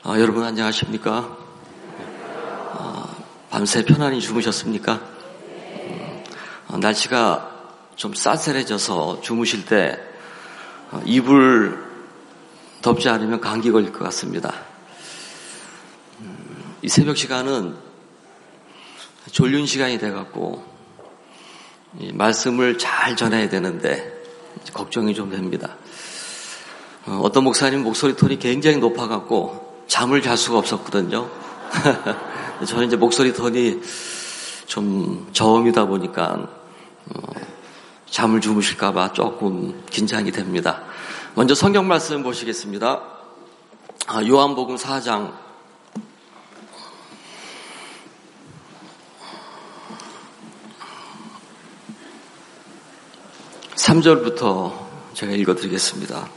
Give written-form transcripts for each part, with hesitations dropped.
여러분 안녕하십니까? 밤새 편안히 주무셨습니까? 날씨가 좀 쌀쌀해져서 주무실 때 이불 덮지 않으면 감기 걸릴 것 같습니다. 이 새벽 시간은 졸린 시간이 돼갖고 말씀을 잘 전해야 되는데 걱정이 좀 됩니다. 어떤 목사님 목소리 톤이 굉장히 높아갖고 잠을 잘 수가 없었거든요. 저는 이제 목소리 톤이 좀 저음이다 보니까 잠을 주무실까봐 조금 긴장이 됩니다. 먼저 성경 말씀 보시겠습니다. 요한복음 4장 3절부터 제가 읽어드리겠습니다.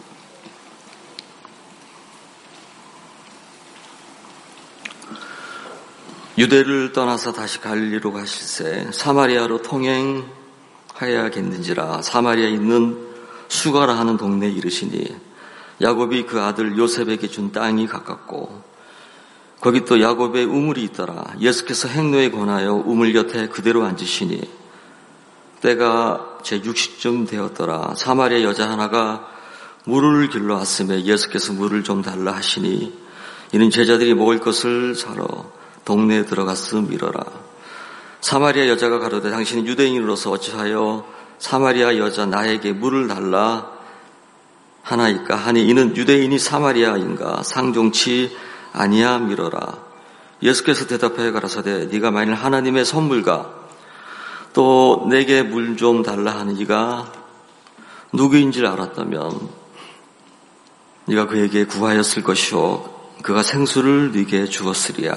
유대를 떠나서 다시 갈릴리로 가실새 사마리아로 통행하여야겠는지라 사마리아에 있는 수가라 하는 동네에 이르시니 야곱이 그 아들 요셉에게 준 땅이 가깝고 거기 또 야곱의 우물이 있더라. 예수께서 행로에 권하여 우물 곁에 그대로 앉으시니 때가 제 60쯤 되었더라. 사마리아 여자 하나가 물을 길러 왔음에 예수께서 물을 좀 달라 하시니 이는 제자들이 먹을 것을 사러 동네에 들어갔음이러라. 사마리아 여자가 가로되 당신은 유대인으로서 어찌하여 사마리아 여자 나에게 물을 달라 하나이까 하니 이는 유대인이 사마리아인가 상종치 아니함이러라. 예수께서 대답하여 가라사대 네가 만일 하나님의 선물과 또 내게 물 좀 달라 하는 이가 누구인지를 알았다면 네가 그에게 구하였을 것이요 그가 생수를 네게 주었으리야.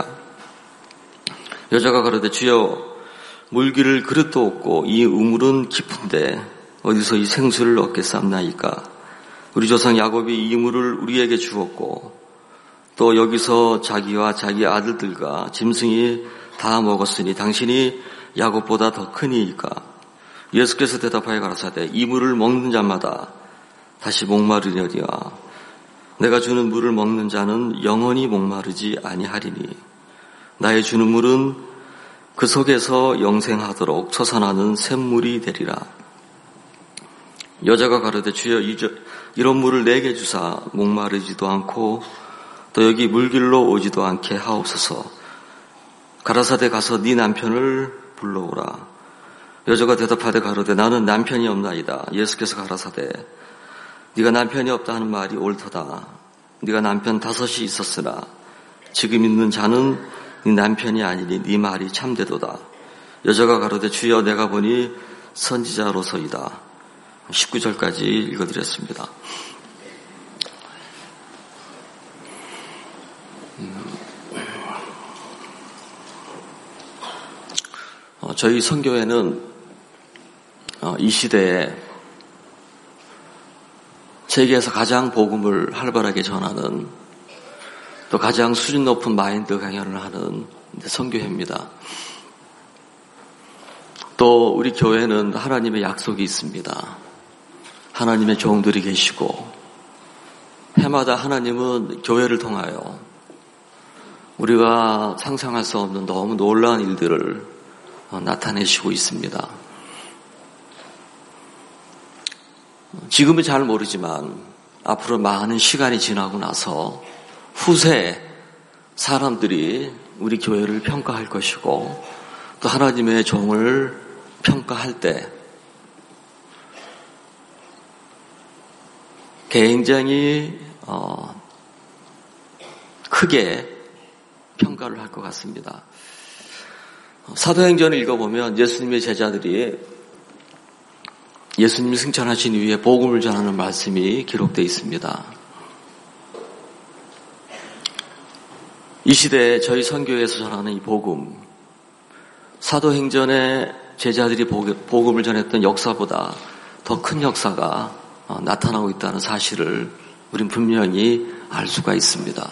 여자가 가로되 주여 물기를 그릇도 없고 이 우물은 깊은데 어디서 이 생수를 얻겠삼나이까. 우리 조상 야곱이 이 물을 우리에게 주었고 또 여기서 자기와 자기 아들들과 짐승이 다 먹었으니 당신이 야곱보다 더 크니이까. 예수께서 대답하여 가라사대 이 물을 먹는 자마다 다시 목마르려니와 내가 주는 물을 먹는 자는 영원히 목마르지 아니하리니 나의 주는 물은 그 속에서 영생하도록 솟아나는 샘물이 되리라. 여자가 가로되 주여 이런 물을 내게 주사 목마르지도 않고 또 여기 물길로 오지도 않게 하옵소서. 가라사대 가서 네 남편을 불러오라. 여자가 대답하되 가로되 나는 남편이 없나이다. 예수께서 가라사대 네가 남편이 없다 하는 말이 옳도다. 네가 남편 5이 있었으나 지금 있는 자는 네 남편이 아니니 네 말이 참되도다. 여자가 가로되 주여 내가 보니 선지자로서이다. 19절까지 읽어드렸습니다. 저희 선교회는 이 시대에 세계에서 가장 복음을 활발하게 전하는 또 가장 수준 높은 마인드 강연을 하는 선교회입니다. 또 우리 교회는 하나님의 약속이 있습니다. 하나님의 종들이 계시고 해마다 하나님은 교회를 통하여 우리가 상상할 수 없는 너무 놀라운 일들을 나타내시고 있습니다. 지금은 잘 모르지만 앞으로 많은 시간이 지나고 나서 후세 사람들이 우리 교회를 평가할 것이고 또 하나님의 종을 평가할 때 굉장히 크게 평가를 할 것 같습니다. 사도행전을 읽어보면 예수님의 제자들이 예수님이 승천하신 이후에 복음을 전하는 말씀이 기록되어 있습니다. 이 시대에 저희 선교회에서 전하는 이 복음, 사도행전에 제자들이 복음을 전했던 역사보다 더 큰 역사가 나타나고 있다는 사실을 우린 분명히 알 수가 있습니다.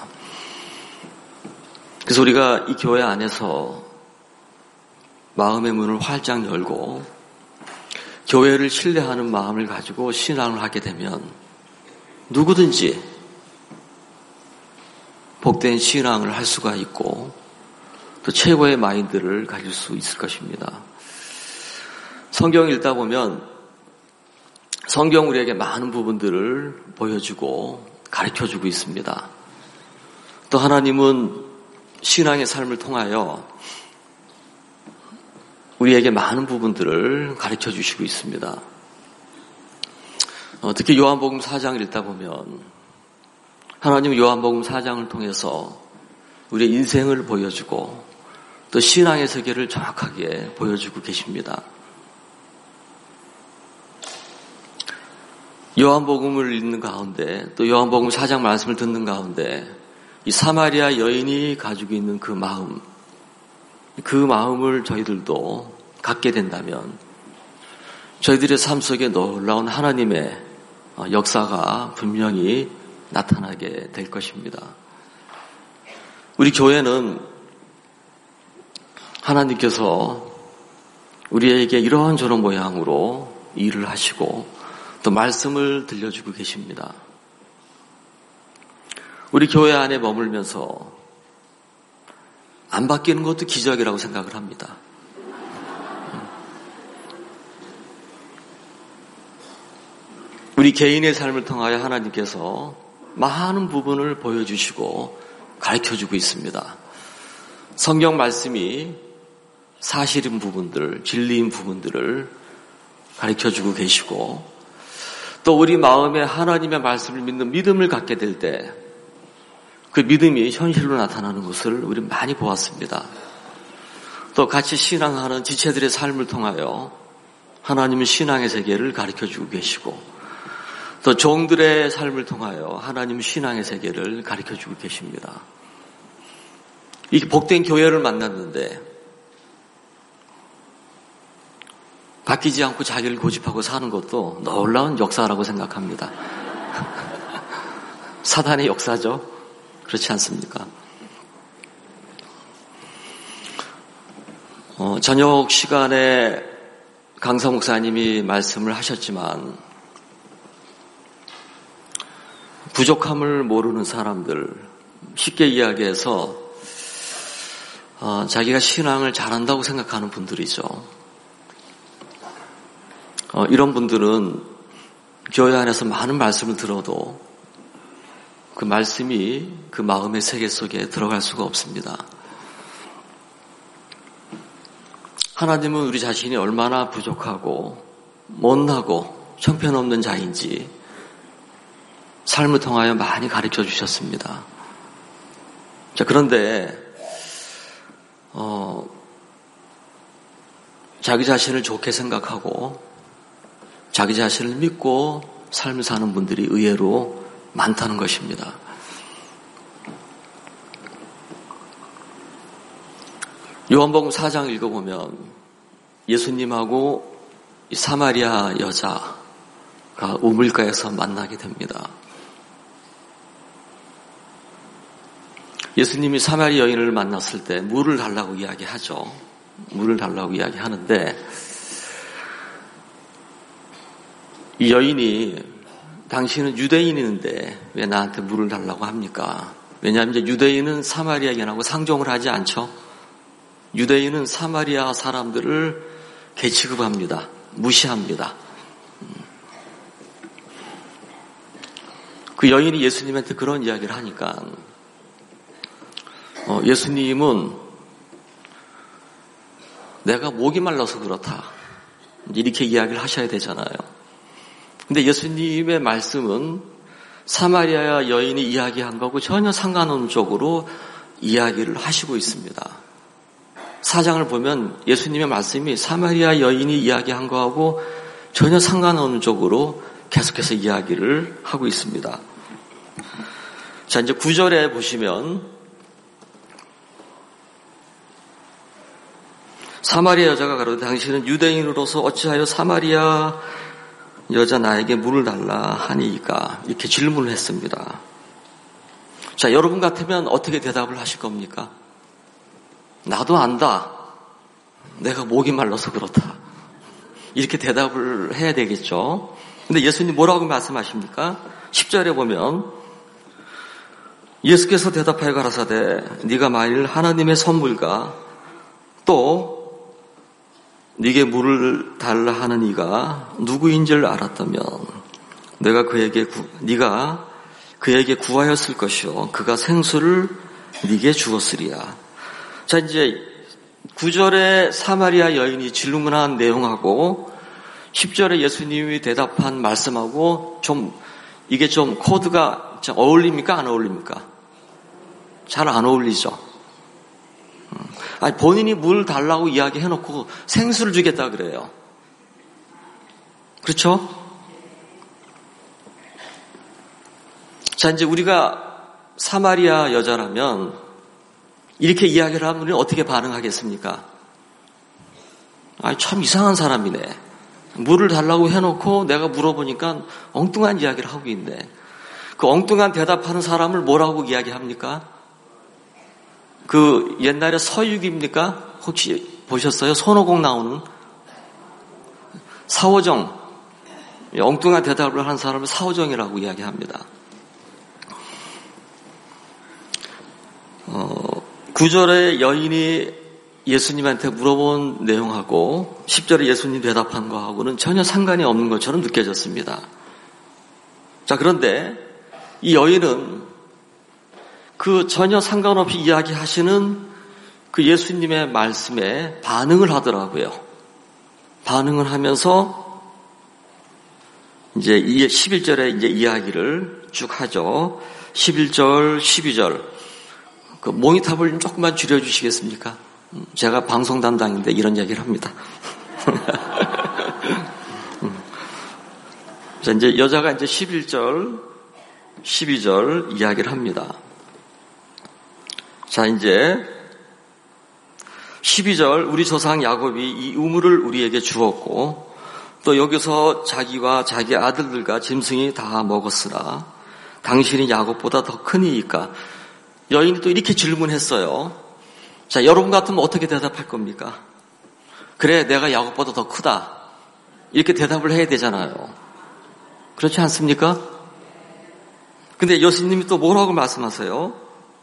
그래서 우리가 이 교회 안에서 마음의 문을 활짝 열고 교회를 신뢰하는 마음을 가지고 신앙을 하게 되면 누구든지 복된 신앙을 할 수가 있고 또 최고의 마인드를 가질 수 있을 것입니다. 성경을 읽다 보면 성경 우리에게 많은 부분들을 보여주고 가르쳐주고 있습니다. 또 하나님은 신앙의 삶을 통하여 우리에게 많은 부분들을 가르쳐주시고 있습니다. 특히 요한복음 4장을 읽다 보면 하나님은 요한복음 4장을 통해서 우리의 인생을 보여주고 또 신앙의 세계를 정확하게 보여주고 계십니다. 요한복음을 읽는 가운데 또 요한복음 4장 말씀을 듣는 가운데 이 사마리아 여인이 가지고 있는 그 마음을 저희들도 갖게 된다면 저희들의 삶 속에 놀라운 하나님의 역사가 분명히 나타나게 될 것입니다. 우리 교회는 하나님께서 우리에게 이런저런 모양으로 일을 하시고 또 말씀을 들려주고 계십니다. 우리 교회 안에 머물면서 안 바뀌는 것도 기적이라고 생각을 합니다. 우리 개인의 삶을 통하여 하나님께서 많은 부분을 보여주시고 가르쳐주고 있습니다. 성경 말씀이 사실인 부분들, 진리인 부분들을 가르쳐주고 계시고 또 우리 마음에 하나님의 말씀을 믿는 믿음을 갖게 될 때 그 믿음이 현실로 나타나는 것을 우리 많이 보았습니다. 또 같이 신앙하는 지체들의 삶을 통하여 하나님은 신앙의 세계를 가르쳐주고 계시고 또 종들의 삶을 통하여 하나님은 신앙의 세계를 가르쳐주고 계십니다. 이 복된 교회를 만났는데 바뀌지 않고 자기를 고집하고 사는 것도 놀라운 역사라고 생각합니다. 사단의 역사죠. 그렇지 않습니까? 저녁 시간에 강사 목사님이 말씀을 하셨지만 부족함을 모르는 사람들, 쉽게 이야기해서 자기가 신앙을 잘한다고 생각하는 분들이죠. 이런 분들은 교회 안에서 많은 말씀을 들어도 그 말씀이 그 마음의 세계 속에 들어갈 수가 없습니다. 하나님은 우리 자신이 얼마나 부족하고 못나고 형편없는 자인지 삶을 통하여 많이 가르쳐 주셨습니다. 자, 그런데 자기 자신을 좋게 생각하고 자기 자신을 믿고 삶을 사는 분들이 의외로 많다는 것입니다. 요한복음 4장 읽어보면 예수님하고 이 사마리아 여자가 우물가에서 만나게 됩니다. 예수님이 사마리아 여인을 만났을 때 물을 달라고 이야기하죠. 물을 달라고 이야기하는데 이 여인이 당신은 유대인인데 왜 나한테 물을 달라고 합니까? 왜냐하면 이제 유대인은 사마리아인하고 상종을 하지 않죠. 유대인은 사마리아 사람들을 개취급합니다. 무시합니다. 그 여인이 예수님한테 그런 이야기를 하니까 예수님은 내가 목이 말라서 그렇다. 이렇게 이야기를 하셔야 되잖아요. 근데 예수님의 말씀은 사마리아 여인이 이야기한 거하고 전혀 상관없는 쪽으로 이야기를 하시고 있습니다. 4장을 보면 예수님의 말씀이 사마리아 여인이 이야기한 거하고 전혀 상관없는 쪽으로 계속해서 이야기를 하고 있습니다. 자, 이제 9절에 보시면 사마리아 여자가 가로되 당신은 유대인으로서 어찌하여 사마리아 여자 나에게 물을 달라 하니까 이렇게 질문을 했습니다. 자, 여러분 같으면 어떻게 대답을 하실 겁니까? 나도 안다. 내가 목이 말라서 그렇다. 이렇게 대답을 해야 되겠죠. 근데 예수님 뭐라고 말씀하십니까? 10절에 보면 예수께서 대답하여 가라사대 네가 만일 하나님의 선물과 또 네게 물을 달라 하는 이가 누구인 줄 알았다면 네가 그에게 구하였을 것이요 그가 생수를 네게 주었으리야. 자, 이제 9절에 사마리아 여인이 질문한 내용하고 10절에 예수님이 대답한 말씀하고 이게 좀 코드가 어울립니까? 안 어울립니까? 잘 안 어울리죠. 아니, 본인이 물 달라고 이야기해놓고 생수를 주겠다 그래요. 그렇죠? 자, 이제 우리가 사마리아 여자라면 이렇게 이야기를 하면 우리는 어떻게 반응하겠습니까? 아니, 참 이상한 사람이네. 물을 달라고 해놓고 내가 물어보니까 엉뚱한 이야기를 하고 있네. 그 엉뚱한 대답하는 사람을 뭐라고 이야기합니까? 그 옛날에 서유기입니까? 혹시 보셨어요? 손오공 나오는 사오정. 엉뚱한 대답을 하는 사람을 사오정이라고 이야기합니다. 9절에 여인이 예수님한테 물어본 내용하고 10절에 예수님 대답한 거하고는 전혀 상관이 없는 것처럼 느껴졌습니다. 자, 그런데 이 여인은 그 전혀 상관없이 이야기하시는 그 예수님의 말씀에 반응을 하더라고요. 반응을 하면서 이제 11절에 이제 이야기를 쭉 하죠. 11절, 12절. 그 모니터를 조금만 줄여주시겠습니까? 제가 방송 담당인데 이런 얘기를 합니다. 자, 이제 여자가 이제 11절, 12절 이야기를 합니다. 자, 이제 12절 우리 조상 야곱이 이 우물을 우리에게 주었고 또 여기서 자기와 자기 아들들과 짐승이 다 먹었으나 당신이 야곱보다 더 크니이까. 여인이 또 이렇게 질문했어요. 자, 여러분 같으면 어떻게 대답할 겁니까? 그래, 내가 야곱보다 더 크다. 이렇게 대답을 해야 되잖아요. 그렇지 않습니까? 근데 예수님이 또 뭐라고 말씀하세요?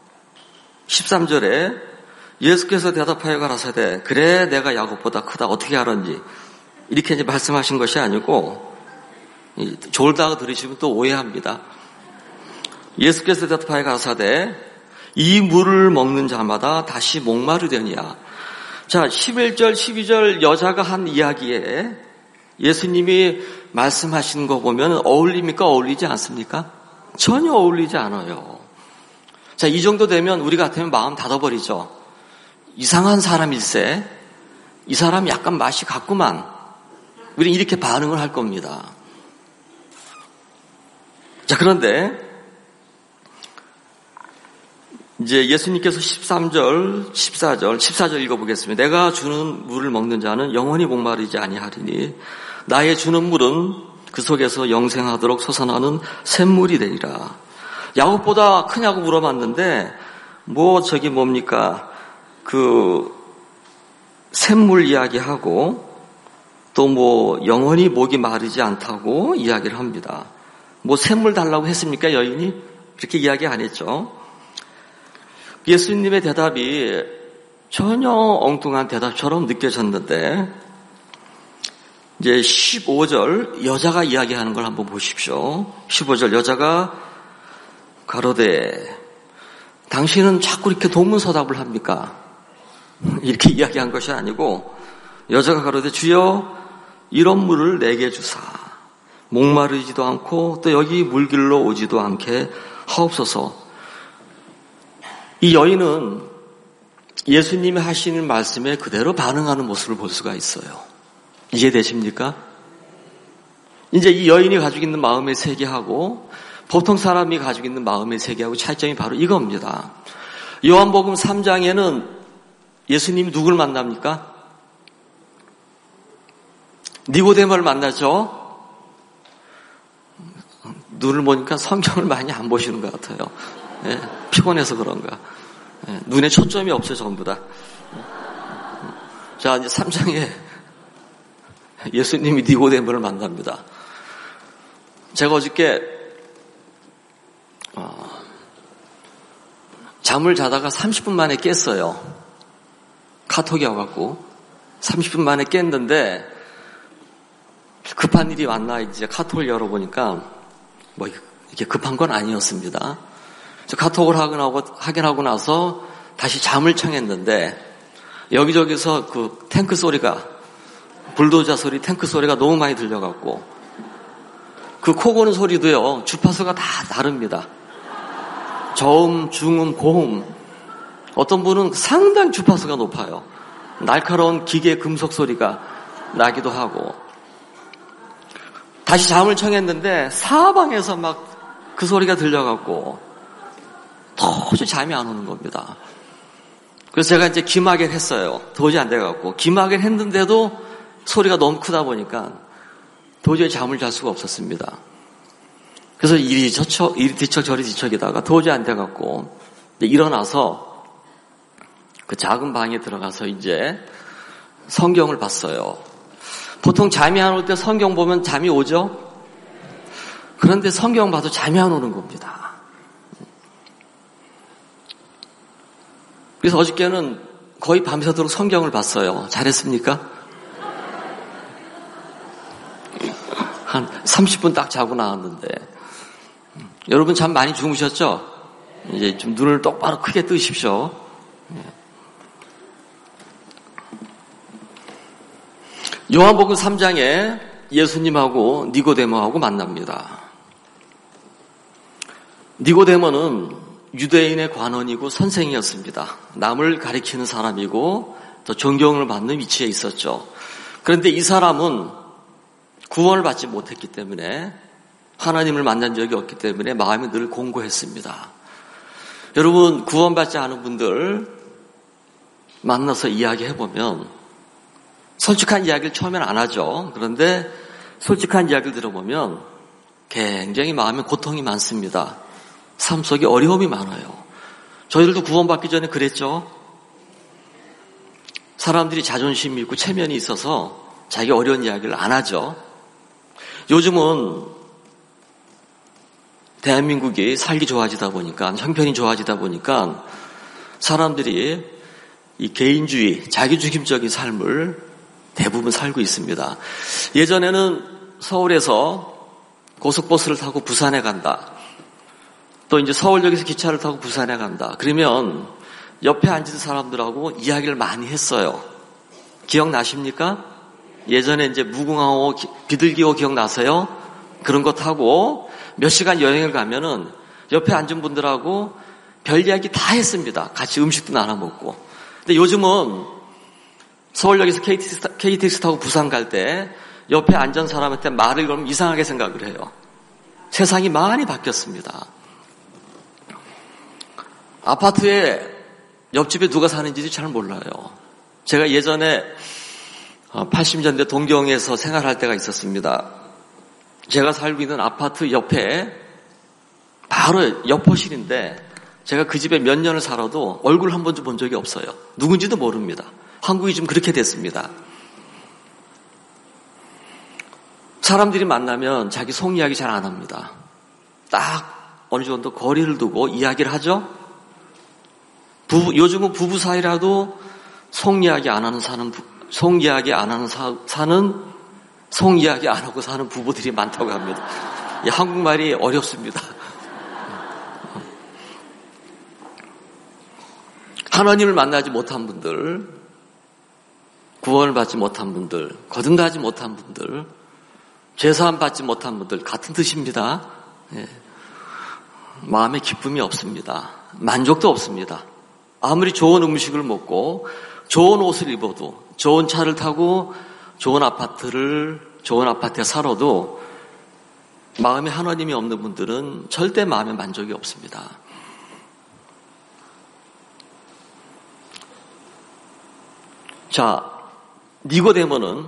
13절에 예수께서 대답하여 가라사대 그래, 내가 야곱보다 크다. 어떻게 알았는지 이렇게 이제 말씀하신 것이 아니고 졸다가 들으시면 또 오해합니다. 예수께서 대답하여 가라사대 이 물을 먹는 자마다 다시 목마르려니와. 자, 11절, 12절 여자가 한 이야기에 예수님이 말씀하신 거 보면 어울립니까? 어울리지 않습니까? 전혀 어울리지 않아요. 자, 이 정도 되면 우리 같으면 마음 닫아버리죠. 이상한 사람일세. 이 사람 약간 맛이 같구만. 우리는 이렇게 반응을 할 겁니다. 자, 그런데 이제 예수님께서 13절, 14절 읽어보겠습니다. 내가 주는 물을 먹는 자는 영원히 목마르지 아니하리니 나의 주는 물은 그 속에서 영생하도록 솟아나는 샘물이 되리라. 야곱보다 크냐고 물어봤는데 뭡니까? 그 샘물 이야기하고 또 영원히 목이 마르지 않다고 이야기를 합니다. 샘물 달라고 했습니까? 여인이? 그렇게 이야기 안 했죠. 예수님의 대답이 전혀 엉뚱한 대답처럼 느껴졌는데 이제 15절 여자가 이야기하는 걸 한번 보십시오. 15절 여자가 가로되 당신은 자꾸 이렇게 동문서답을 합니까? 이렇게 이야기한 것이 아니고 여자가 가로되 주여 이런 물을 내게 주사 목마르지도 않고 또 여기 물길로 오지도 않게 하옵소서. 이 여인은 예수님이 하시는 말씀에 그대로 반응하는 모습을 볼 수가 있어요. 이해되십니까? 이제 이 여인이 가지고 있는 마음의 세계하고 보통 사람이 가지고 있는 마음의 세계하고 차이점이 바로 이겁니다. 요한복음 3장에는 예수님이 누굴 만납니까? 니고데모를 만나죠? 눈을 보니까 성경을 많이 안 보시는 것 같아요. 네, 피곤해서 그런가. 네, 눈에 초점이 없어요, 전부 다. 자, 이제 3장에 예수님이 니고데모를 만납니다. 제가 어저께 잠을 자다가 30분 만에 깼어요. 카톡이 와갖고 30분 만에 깼는데 급한 일이 왔나 이제 카톡을 열어보니까 뭐 이게 급한 건 아니었습니다. 카톡을 확인하고 나서 다시 잠을 청했는데 여기저기서 그 탱크 소리가 불도저 소리, 탱크 소리가 너무 많이 들려갖고 그 코 고는 소리도요 주파수가 다 다릅니다. 저음, 중음, 고음. 어떤 분은 상당히 주파수가 높아요. 날카로운 기계 금속 소리가 나기도 하고. 다시 잠을 청했는데 사방에서 막 그 소리가 들려갖고 도저히 잠이 안 오는 겁니다. 그래서 제가 이제 기막을 했어요. 도저히 안 돼갖고. 기막을 했는데도 소리가 너무 크다 보니까 도저히 잠을 잘 수가 없었습니다. 그래서 이리 뒤척 저리 뒤척이다가 도저히 안 돼갖고 일어나서 그 작은 방에 들어가서 이제 성경을 봤어요. 보통 잠이 안 올 때 성경 보면 잠이 오죠? 그런데 성경 봐도 잠이 안 오는 겁니다. 그래서 어저께는 거의 밤새도록 성경을 봤어요. 잘했습니까? 한 30분 딱 자고 나왔는데 여러분 잠 많이 주무셨죠? 이제 좀 눈을 똑바로 크게 뜨십시오. 요한복음 3장에 예수님하고 니고데모하고 만납니다. 니고데모는 유대인의 관원이고 선생이었습니다. 남을 가리키는 사람이고 또 존경을 받는 위치에 있었죠. 그런데 이 사람은 구원을 받지 못했기 때문에 하나님을 만난 적이 없기 때문에 마음이 늘 공고했습니다. 여러분 구원받지 않은 분들 만나서 이야기해보면 솔직한 이야기를 처음엔 안 하죠. 그런데 솔직한 이야기를 들어보면 굉장히 마음에 고통이 많습니다. 삶 속에 어려움이 많아요. 저희들도 구원받기 전에 그랬죠. 사람들이 자존심이 있고 체면이 있어서 자기 어려운 이야기를 안 하죠. 요즘은 대한민국이 살기 좋아지다 보니까 형편이 좋아지다 보니까 사람들이 이 개인주의, 자기중심적인 삶을 대부분 살고 있습니다. 예전에는 서울에서 고속버스를 타고 부산에 간다. 또 이제 서울역에서 기차를 타고 부산에 간다. 그러면 옆에 앉은 사람들하고 이야기를 많이 했어요. 기억나십니까? 예전에 이제 무궁화호, 비둘기호 기억나세요? 그런 거 타고 몇 시간 여행을 가면은 옆에 앉은 분들하고 별 이야기 다 했습니다. 같이 음식도 나눠 먹고. 근데 요즘은 서울역에서 KTX 타고 부산 갈 때 옆에 앉은 사람한테 말을 걸면 이상하게 생각을 해요. 세상이 많이 바뀌었습니다. 아파트에 옆집에 누가 사는지도 잘 몰라요. 제가 예전에 80년대 동경에서 생활할 때가 있었습니다. 제가 살고 있는 아파트 옆에 바로 옆호실인데 제가 그 집에 몇 년을 살아도 얼굴 한 번도 본 적이 없어요. 누군지도 모릅니다. 한국이 좀 그렇게 됐습니다. 사람들이 만나면 자기 속 이야기 잘 안 합니다. 딱 어느 정도 거리를 두고 이야기를 하죠. 요즘은 부부 사이라도 속 이야기 안 하고 사는 부부들이 많다고 합니다. 이 한국말이 어렵습니다. 하나님을 만나지 못한 분들, 구원을 받지 못한 분들, 거듭나지 못한 분들, 죄사함 받지 못한 분들 같은 뜻입니다. 예. 마음에 기쁨이 없습니다. 만족도 없습니다. 아무리 좋은 음식을 먹고 좋은 옷을 입어도 좋은 차를 타고 좋은 아파트에 살아도 마음에 하나님이 없는 분들은 절대 마음에 만족이 없습니다. 자, 니고데모는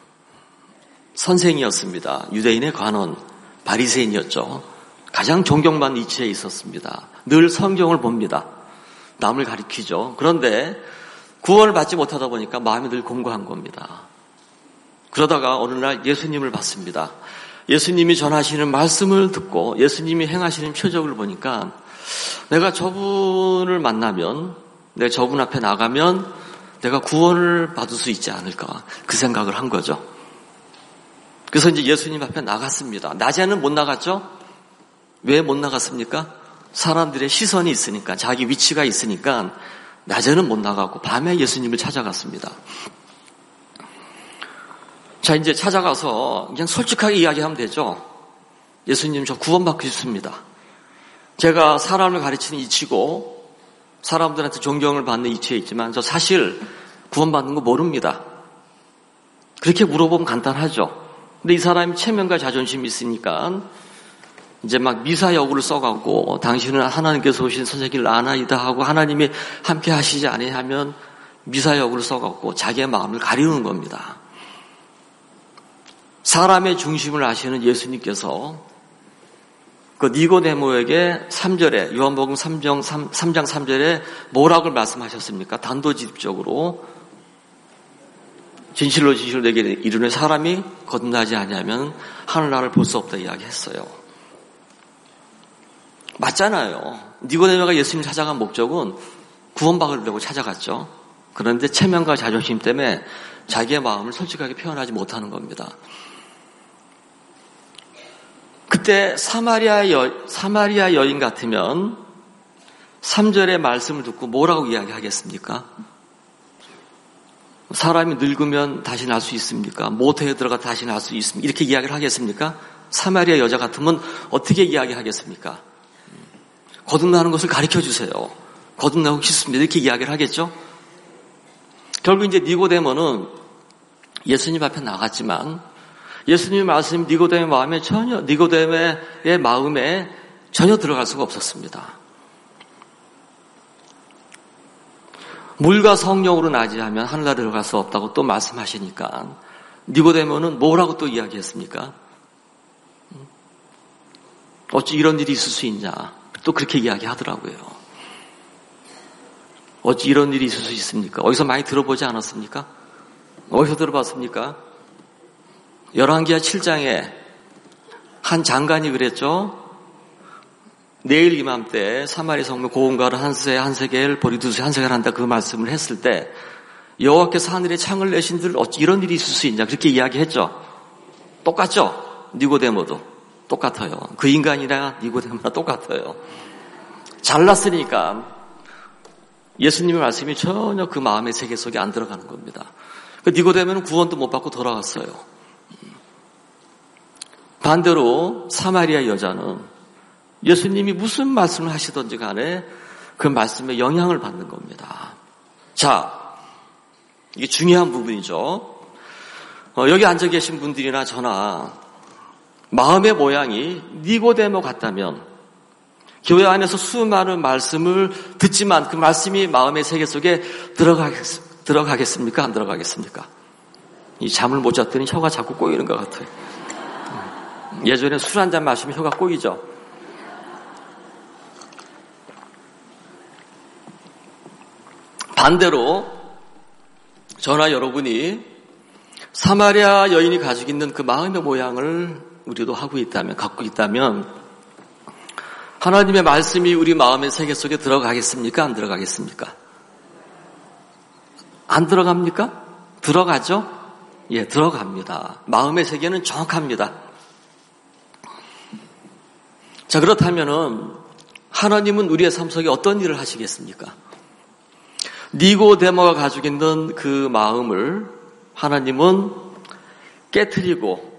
선생이었습니다. 유대인의 관원, 바리새인이었죠. 가장 존경받는 위치에 있었습니다. 늘 성경을 봅니다. 남을 가리키죠. 그런데 구원을 받지 못하다 보니까 마음이 늘 공고한 겁니다. 그러다가 어느 날 예수님을 봤습니다. 예수님이 전하시는 말씀을 듣고 예수님이 행하시는 표적을 보니까 내가 저분을 만나면, 내가 저분 앞에 나가면 내가 구원을 받을 수 있지 않을까, 그 생각을 한 거죠. 그래서 이제 예수님 앞에 나갔습니다. 낮에는 못 나갔죠? 왜 못 나갔습니까? 사람들의 시선이 있으니까, 자기 위치가 있으니까 낮에는 못 나가고 밤에 예수님을 찾아갔습니다. 자, 이제 찾아가서 그냥 솔직하게 이야기하면 되죠. 예수님, 저 구원받고 싶습니다. 제가 사람을 가르치는 이치고 사람들한테 존경을 받는 이치에 있지만 저 사실 구원받는 거 모릅니다. 그렇게 물어보면 간단하죠. 근데 이 사람이 체면과 자존심이 있으니까 이제 막 미사여구를 써갖고 당신은 하나님께서 오신 선생님을 아나이다 하고 하나님이 함께 하시지 아니하면 미사여구를 써갖고 자기의 마음을 가리우는 겁니다. 사람의 중심을 아시는 예수님께서 그 니고데모에게 3절에 요한복음 3장 3절에 뭐라고 말씀하셨습니까? 단도직입적으로 진실로 진실로 내게 이르는 사람이 거듭나지 아니하면 하늘나라를 볼 수 없다 이야기했어요. 맞잖아요. 니고데모가 예수님을 찾아간 목적은 구원받으려고 찾아갔죠. 그런데 체면과 자존심 때문에 자기의 마음을 솔직하게 표현하지 못하는 겁니다. 그때 사마리아 여인 같으면 3절의 말씀을 듣고 뭐라고 이야기하겠습니까? 사람이 늙으면 다시 날 수 있습니까? 모태에 들어가 다시 날 수 있습니까? 이렇게 이야기를 하겠습니까? 사마리아 여자 같으면 어떻게 이야기하겠습니까? 거듭나는 것을 가르쳐 주세요. 거듭나고 싶습니다. 이렇게 이야기를 하겠죠? 결국 이제 니고데모는 예수님 앞에 나갔지만 예수님의 말씀이 니고데모의 마음에 전혀 들어갈 수가 없었습니다. 물과 성령으로 나지 하면 하늘나라에 들어갈 수 없다고 또 말씀하시니까 니고데모는 뭐라고 또 이야기했습니까? 어찌 이런 일이 있을 수 있냐? 또 그렇게 이야기하더라고요. 어찌 이런 일이 있을 수 있습니까? 어디서 많이 들어보지 않았습니까? 어디서 들어봤습니까? 열왕기하 7장에 한 장관이 그랬죠. 내일 이맘때 사마리 성문 고운가를 한 세겔 보리 두 세겔 한다 그 말씀을 했을 때 여호와께서 하늘에 창을 내신들 어찌 이런 일이 있을 수 있냐 그렇게 이야기했죠. 똑같죠. 니고데모도 똑같아요. 그 인간이나 니고데모나 똑같아요. 잘났으니까 예수님의 말씀이 전혀 그 마음의 세계 속에 안 들어가는 겁니다. 니고데모는 구원도 못 받고 돌아갔어요. 반대로 사마리아 여자는 예수님이 무슨 말씀을 하시든지 간에 그 말씀에 영향을 받는 겁니다. 자, 이게 중요한 부분이죠. 여기 앉아 계신 분들이나 저나 마음의 모양이 니고데모 같다면 교회 안에서 수많은 말씀을 듣지만 그 말씀이 마음의 세계 속에 들어가겠습니까? 안 들어가겠습니까? 이 잠을 못 잤더니 혀가 자꾸 꼬이는 것 같아요. 예전에 술 한 잔 마시면 혀가 꼬이죠. 반대로 저나 여러분이 사마리아 여인이 가지고 있는 그 마음의 모양을 우리도 갖고 있다면 하나님의 말씀이 우리 마음의 세계 속에 들어가겠습니까? 안 들어가겠습니까? 안 들어갑니까? 들어가죠? 예, 들어갑니다. 마음의 세계는 정확합니다. 자, 그렇다면은 하나님은 우리의 삶 속에 어떤 일을 하시겠습니까? 니고데모가 가지고 있는 그 마음을 하나님은 깨트리고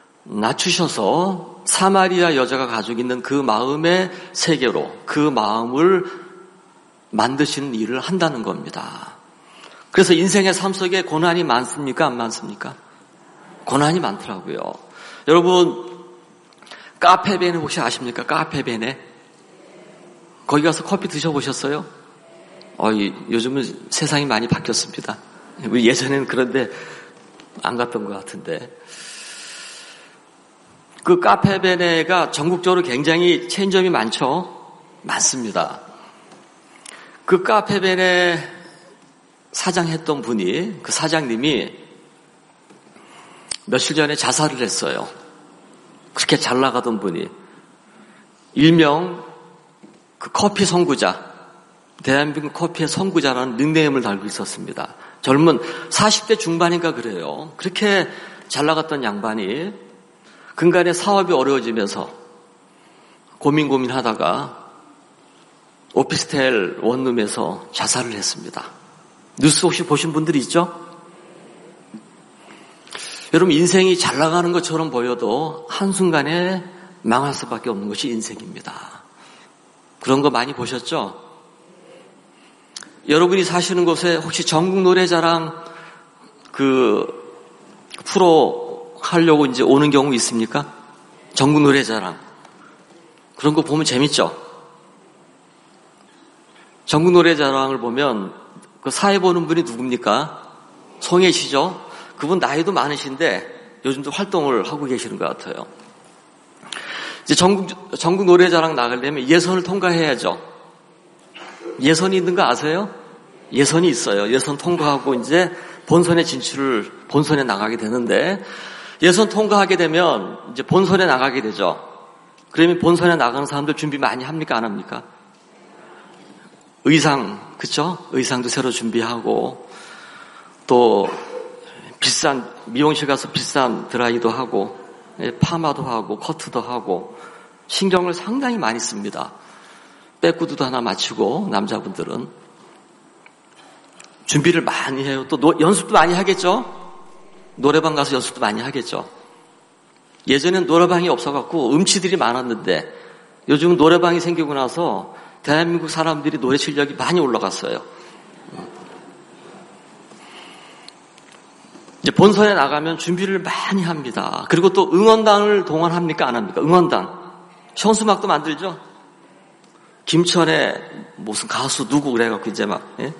낮추셔서 사마리아 여자가 가지고 있는 그 마음의 세계로 그 마음을 만드시는 일을 한다는 겁니다. 그래서 인생의 삶 속에 고난이 많습니까? 안 많습니까? 고난이 많더라고요. 여러분 카페베네 혹시 아십니까? 카페베네. 거기 가서 커피 드셔보셨어요? 요즘은 세상이 많이 바뀌었습니다. 우리 예전에는 그런데 안 갔던 것 같은데. 그 카페베네가 전국적으로 굉장히 체인점이 많죠? 많습니다. 그 카페베네 사장했던 분이, 그 사장님이 며칠 전에 자살을 했어요. 그렇게 잘 나가던 분이. 일명 그 커피 선구자, 대한민국 커피의 선구자라는 닉네임을 달고 있었습니다. 젊은 40대 중반인가 그래요. 그렇게 잘 나갔던 양반이 근간에 사업이 어려워지면서 고민하다가 오피스텔 원룸에서 자살을 했습니다. 뉴스 혹시 보신 분들이 있죠? 여러분, 인생이 잘 나가는 것처럼 보여도 한순간에 망할 수밖에 없는 것이 인생입니다. 그런 거 많이 보셨죠? 여러분이 사시는 곳에 혹시 전국 노래자랑 그 프로 하려고 이제 오는 경우 있습니까? 전국 노래자랑. 그런 거 보면 재밌죠? 전국 노래자랑을 보면 그 사회 보는 분이 누굽니까? 송혜 씨죠? 그분 나이도 많으신데 요즘도 활동을 하고 계시는 것 같아요. 이제 전국 노래자랑 나가려면 예선을 통과해야죠. 예선이 있는 거 아세요? 예선이 있어요. 예선 통과하고 이제 본선에 나가게 되는데, 예선 통과하게 되면 이제 본선에 나가게 되죠. 그러면 본선에 나가는 사람들 준비 많이 합니까? 안 합니까? 의상, 그쵸? 의상도 새로 준비하고, 또 미용실 가서 비싼 드라이도 하고, 파마도 하고, 커트도 하고, 신경을 상당히 많이 씁니다. 백구두도 하나 맞추고, 남자분들은. 준비를 많이 해요. 또 연습도 많이 하겠죠? 노래방 가서 연습도 많이 하겠죠? 예전엔 노래방이 없어갖고 음치들이 많았는데, 요즘은 노래방이 생기고 나서 대한민국 사람들이 노래 실력이 많이 올라갔어요. 이제 본선에 나가면 준비를 많이 합니다. 그리고 또 응원단을 동원합니까? 안 합니까? 응원단. 현수막도 만들죠? 김천에 무슨 가수 누구 그래갖고 이제 막, 예?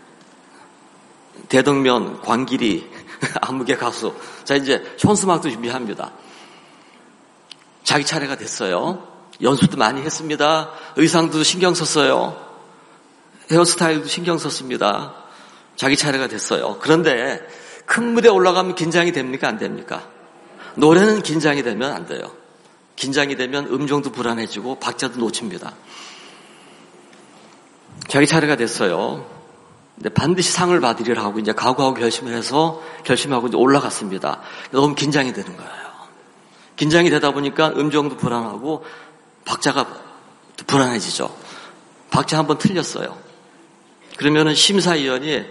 대덕면, 광길이, 안무개 가수. 자, 이제 현수막도 준비합니다. 자기 차례가 됐어요. 연습도 많이 했습니다. 의상도 신경 썼어요. 헤어스타일도 신경 썼습니다. 자기 차례가 됐어요. 그런데 큰 무대에 올라가면 긴장이 됩니까? 안 됩니까? 노래는 긴장이 되면 안 돼요. 긴장이 되면 음정도 불안해지고 박자도 놓칩니다. 자기 차례가 됐어요. 근데 반드시 상을 받으리라 하고 이제 각오하고 결심하고 이제 올라갔습니다. 너무 긴장이 되는 거예요. 긴장이 되다 보니까 음정도 불안하고 박자가 불안해지죠. 박자 한번 틀렸어요. 그러면은 심사위원이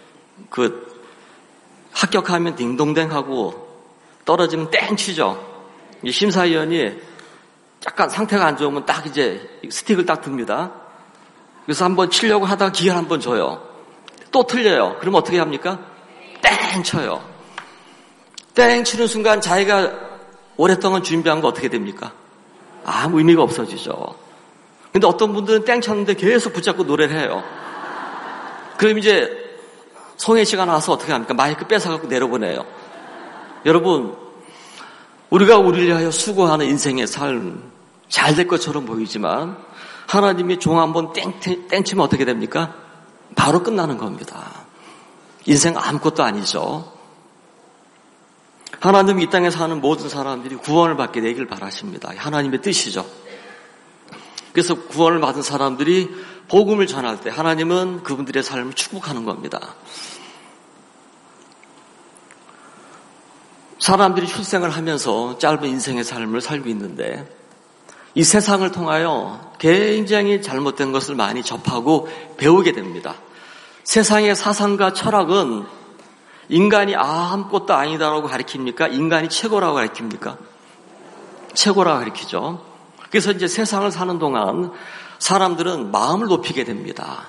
합격하면 딩동댕 하고 떨어지면 땡 치죠. 이 심사위원이 약간 상태가 안 좋으면 딱 이제 스틱을 딱 듭니다. 그래서 한번 치려고 하다가 기회를 한번 줘요. 또 틀려요. 그럼 어떻게 합니까? 땡 쳐요. 땡 치는 순간 자기가 오랫동안 준비한 거 어떻게 됩니까? 아무 의미가 없어지죠. 근데 어떤 분들은 땡 쳤는데 계속 붙잡고 노래를 해요. 그럼 이제 송혜 씨가 나와서 어떻게 합니까? 마이크 뺏어갖고 내려보내요. 여러분, 우리가 우리를 위하여 수고하는 인생의 삶, 잘 될 것처럼 보이지만 하나님이 종 한번 땡 치면 어떻게 됩니까? 바로 끝나는 겁니다. 인생 아무것도 아니죠. 하나님이 이 땅에 사는 모든 사람들이 구원을 받게 되길 바라십니다. 하나님의 뜻이죠. 그래서 구원을 받은 사람들이 복음을 전할 때 하나님은 그분들의 삶을 축복하는 겁니다. 사람들이 출생을 하면서 짧은 인생의 삶을 살고 있는데 이 세상을 통하여 굉장히 잘못된 것을 많이 접하고 배우게 됩니다. 세상의 사상과 철학은 인간이 아무것도 아니다라고 가르칩니까? 인간이 최고라고 가르칩니까? 최고라고 가르치죠. 그래서 이제 세상을 사는 동안 사람들은 마음을 높이게 됩니다.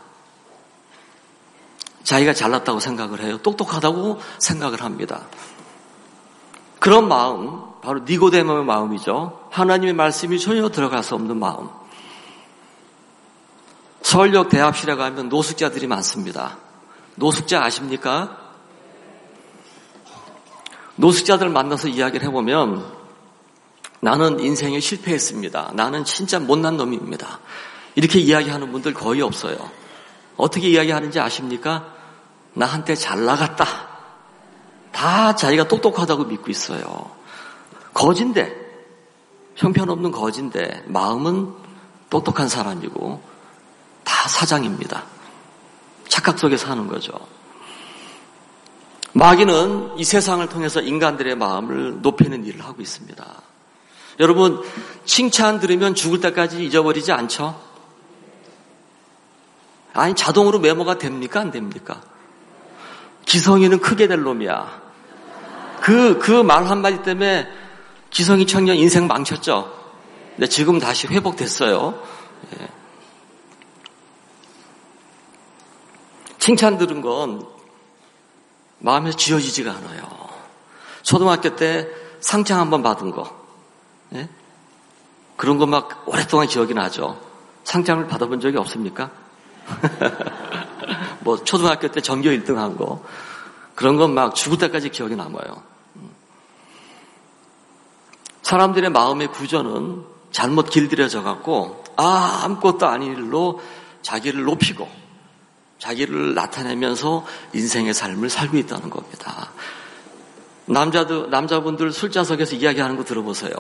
자기가 잘났다고 생각을 해요. 똑똑하다고 생각을 합니다. 그런 마음, 바로 니고데모의 마음이죠. 하나님의 말씀이 전혀 들어갈 수 없는 마음. 서울역 대합실에 가면 노숙자들이 많습니다. 노숙자 아십니까? 노숙자들 만나서 이야기를 해보면 나는 인생에 실패했습니다. 나는 진짜 못난 놈입니다. 이렇게 이야기하는 분들 거의 없어요. 어떻게 이야기하는지 아십니까? 나 한때 잘 나갔다. 다 자기가 똑똑하다고 믿고 있어요. 거진데, 형편없는 거진데 마음은 똑똑한 사람이고 다 사장입니다. 착각 속에 사는 거죠. 마귀는 이 세상을 통해서 인간들의 마음을 높이는 일을 하고 있습니다. 여러분, 칭찬 들으면 죽을 때까지 잊어버리지 않죠? 아니, 자동으로 메모가 됩니까? 안 됩니까? 기성이는 크게 될 놈이야. 그 말 한마디 때문에 기성이 청년 인생 망쳤죠? 근데 지금 다시 회복됐어요. 예. 칭찬 들은 건 마음에서 지워지지가 않아요. 초등학교 때 상장 한번 받은 거, 예? 그런 거 막 오랫동안 기억이 나죠. 상장을 받아본 적이 없습니까? 뭐 초등학교 때 전교 1등 한 거, 그런 건 막 죽을 때까지 기억이 남아요. 사람들의 마음의 구조는 잘못 길들여져 갖고 아무것도 아닌 일로 자기를 높이고 자기를 나타내면서 인생의 삶을 살고 있다는 겁니다. 남자분들 술자석에서 이야기하는 거 들어보세요.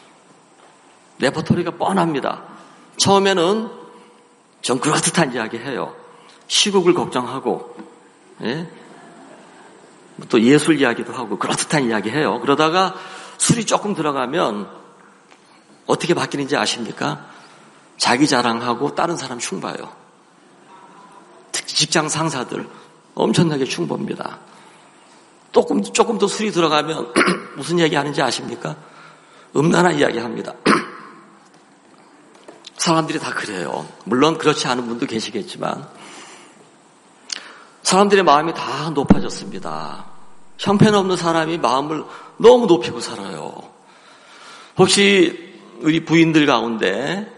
레퍼토리가 뻔합니다. 처음에는 좀 그럴듯한 이야기 해요. 시국을 걱정하고, 예? 또 예술 이야기도 하고 그럴듯한 이야기 해요. 그러다가 술이 조금 들어가면 어떻게 바뀌는지 아십니까? 자기 자랑하고 다른 사람 흉봐요. 특히 직장 상사들 엄청나게 흉봅니다. 조금 더 술이 들어가면 무슨 얘기 하는지 아십니까? 음란한 이야기 합니다. 사람들이 다 그래요. 물론 그렇지 않은 분도 계시겠지만 사람들의 마음이 다 높아졌습니다. 형편없는 사람이 마음을 너무 높이고 살아요. 혹시 우리 부인들 가운데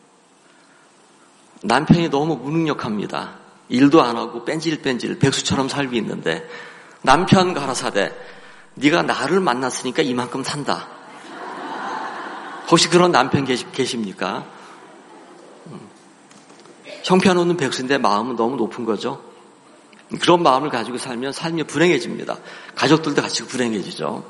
남편이 너무 무능력합니다. 일도 안 하고 뺀질뺀질 백수처럼 살고 있는데 남편 가라사대 네가 나를 만났으니까 이만큼 산다. 혹시 그런 남편 계십니까? 형편없는 백수인데 마음은 너무 높은 거죠. 그런 마음을 가지고 살면 삶이 불행해집니다. 가족들도 같이 불행해지죠.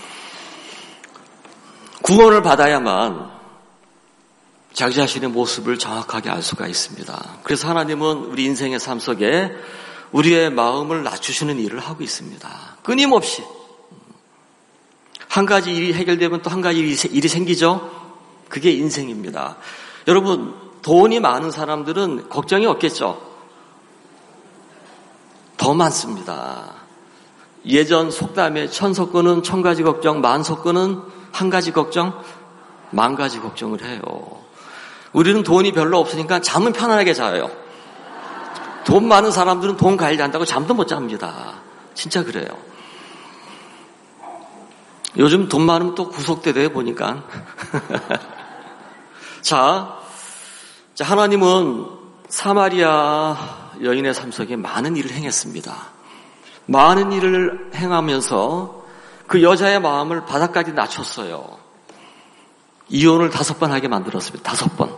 구원을 받아야만 자기 자신의 모습을 정확하게 알 수가 있습니다. 그래서 하나님은 우리 인생의 삶 속에 우리의 마음을 낮추시는 일을 하고 있습니다. 끊임없이. 한 가지 일이 해결되면 또 한 가지 일이 생기죠. 그게 인생입니다. 여러분, 돈이 많은 사람들은 걱정이 없겠죠. 더 많습니다. 예전 속담에 천석근은 천가지 걱정, 만석근은 한 가지 걱정, 만 가지 걱정을 해요. 우리는 돈이 별로 없으니까 잠은 편안하게 자요. 돈 많은 사람들은 돈 관리 한다고 잠도 못 잡니다. 진짜 그래요. 요즘 돈 많으면 또 구속되대요, 보니까. 자, 하나님은 사마리아 여인의 삶 속에 많은 일을 행했습니다. 많은 일을 행하면서 그 여자의 마음을 바닥까지 낮췄어요. 이혼을 5번 하게 만들었습니다. 5번.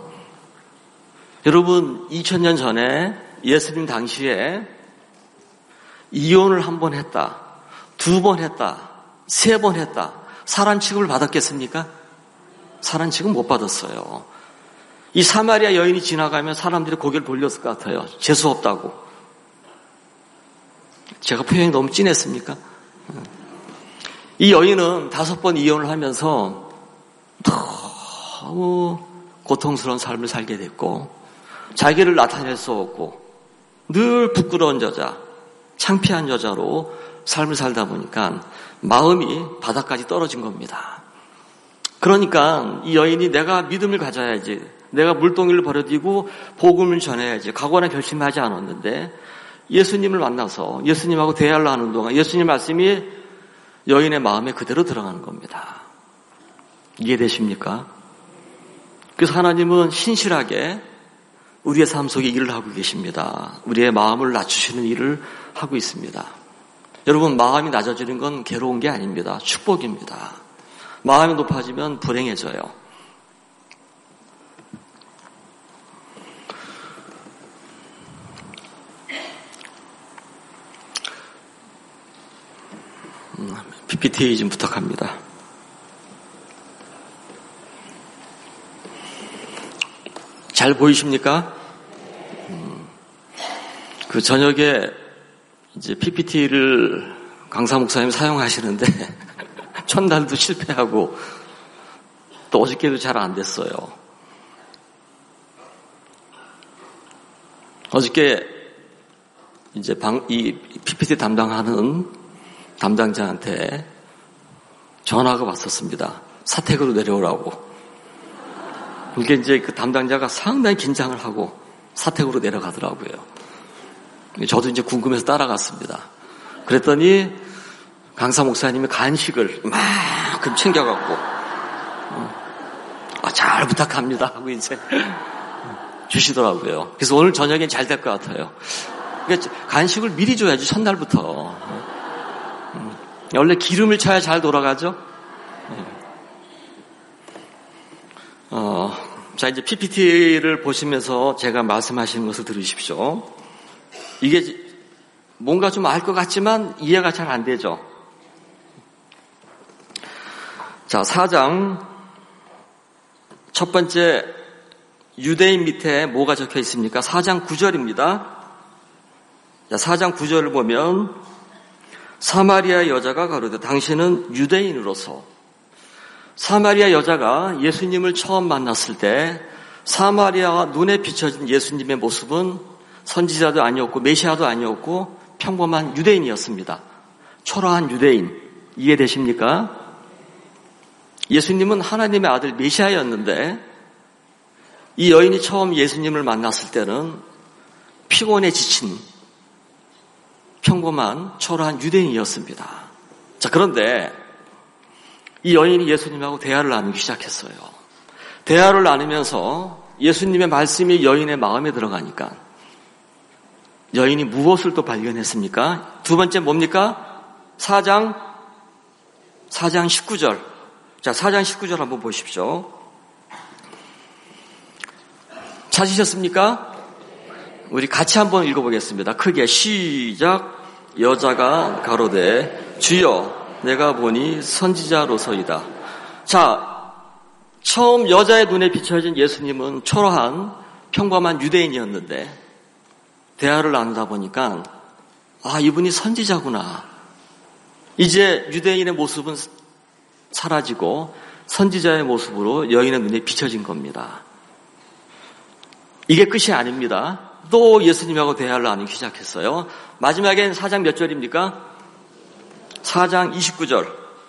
여러분, 2000년 전에 예수님 당시에 이혼을 1번 했다, 2번 했다, 3번 했다. 사람 취급을 받았겠습니까? 사람 취급 못 받았어요. 이 사마리아 여인이 지나가면 사람들이 고개를 돌렸을 것 같아요. 재수 없다고. 제가 표현이 너무 진했습니까? 이 여인은 5번 이혼을 하면서 너무 고통스러운 삶을 살게 됐고 자기를 나타낼 수 없고 늘 부끄러운 여자, 창피한 여자로 삶을 살다 보니까 마음이 바닥까지 떨어진 겁니다. 그러니까 이 여인이 내가 믿음을 가져야지, 내가 물동이를 버려두고 복음을 전해야지 각오나 결심하지 않았는데 예수님을 만나서 예수님하고 대화를 하는 동안 예수님 말씀이 여인의 마음에 그대로 들어가는 겁니다. 이해되십니까? 그래서 하나님은 신실하게 우리의 삶 속에 일을 하고 계십니다. 우리의 마음을 낮추시는 일을 하고 있습니다. 여러분, 마음이 낮아지는 건 괴로운 게 아닙니다. 축복입니다. 마음이 높아지면 불행해져요. PPT 좀 부탁합니다. 잘 보이십니까? 그 저녁에 이제 PPT를 강사 목사님 사용하시는데 첫날도 실패하고 또 어저께도 잘 안 됐어요. 어저께 이제 이 PPT 담당하는 담당자한테 전화가 왔었습니다. 사택으로 내려오라고. 그러니까 이제 그 담당자가 상당히 긴장을 하고 사택으로 내려가더라고요. 저도 이제 궁금해서 따라갔습니다. 그랬더니 강사 목사님이 간식을 이만큼 챙겨갖고 잘 부탁합니다 하고 이제 주시더라고요. 그래서 오늘 저녁엔 잘 될 것 같아요. 그러니까 간식을 미리 줘야지 첫날부터. 원래 기름을 쳐야 잘 돌아가죠. 자, 이제 PPT를 보시면서 제가 말씀하시는 것을 들으십시오. 이게 뭔가 좀 알 것 같지만 이해가 잘 안 되죠. 자, 4장 첫 번째 유대인 밑에 뭐가 적혀 있습니까? 4장 9절입니다. 자, 4장 9절을 보면 사마리아 여자가 가로되 당신은 유대인으로서 사마리아 여자가 예수님을 처음 만났을 때 사마리아와 눈에 비춰진 예수님의 모습은 선지자도 아니었고 메시아도 아니었고 평범한 유대인이었습니다. 초라한 유대인. 이해되십니까? 예수님은 하나님의 아들 메시아였는데 이 여인이 처음 예수님을 만났을 때는 피곤에 지친 평범한 초라한 유대인이었습니다. 자, 그런데 이 여인이 예수님하고 대화를 나누기 시작했어요. 대화를 나누면서 예수님의 말씀이 여인의 마음에 들어가니까 여인이 무엇을 또 발견했습니까? 두 번째 뭡니까? 4장 19절. 자, 4장 19절 한번 보십시오. 찾으셨습니까? 우리 같이 한번 읽어보겠습니다. 크게 시작. 여자가 가로되 주여 내가 보니 선지자로서이다. 자, 처음 여자의 눈에 비춰진 예수님은 초라한 평범한 유대인이었는데 대화를 나누다 보니까 이분이 선지자구나. 이제 유대인의 모습은 사라지고 선지자의 모습으로 여인의 눈에 비춰진 겁니다. 이게 끝이 아닙니다. 또 예수님하고 대화를 나누기 시작했어요. 마지막엔 4장 몇 절입니까? 4장 29절.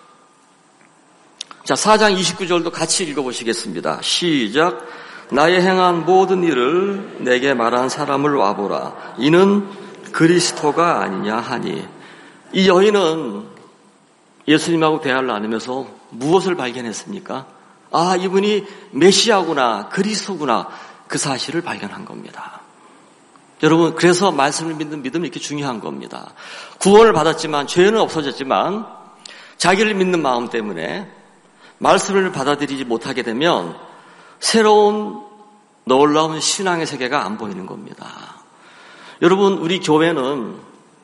자, 4장 29절도 같이 읽어보시겠습니다. 시작. 나의 행한 모든 일을 내게 말한 사람을 와보라. 이는 그리스도가 아니냐 하니. 이 여인은 예수님하고 대화를 나누면서 무엇을 발견했습니까? 이분이 메시아구나, 그리스도구나. 그 사실을 발견한 겁니다. 여러분, 그래서 말씀을 믿는 믿음이 이렇게 중요한 겁니다. 구원을 받았지만, 죄는 없어졌지만, 자기를 믿는 마음 때문에 말씀을 받아들이지 못하게 되면 새로운 놀라운 신앙의 세계가 안 보이는 겁니다. 여러분, 우리 교회는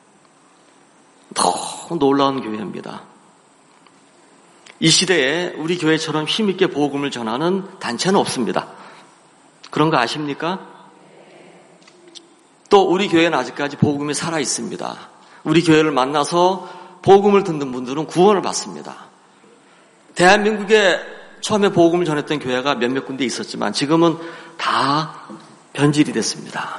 너무 놀라운 교회입니다. 이 시대에 우리 교회처럼 힘있게 복음을 전하는 단체는 없습니다. 그런 거 아십니까? 또 우리 교회는 아직까지 복음이 살아 있습니다. 우리 교회를 만나서 복음을 듣는 분들은 구원을 받습니다. 대한민국에 처음에 복음을 전했던 교회가 몇몇 군데 있었지만 지금은 다 변질이 됐습니다.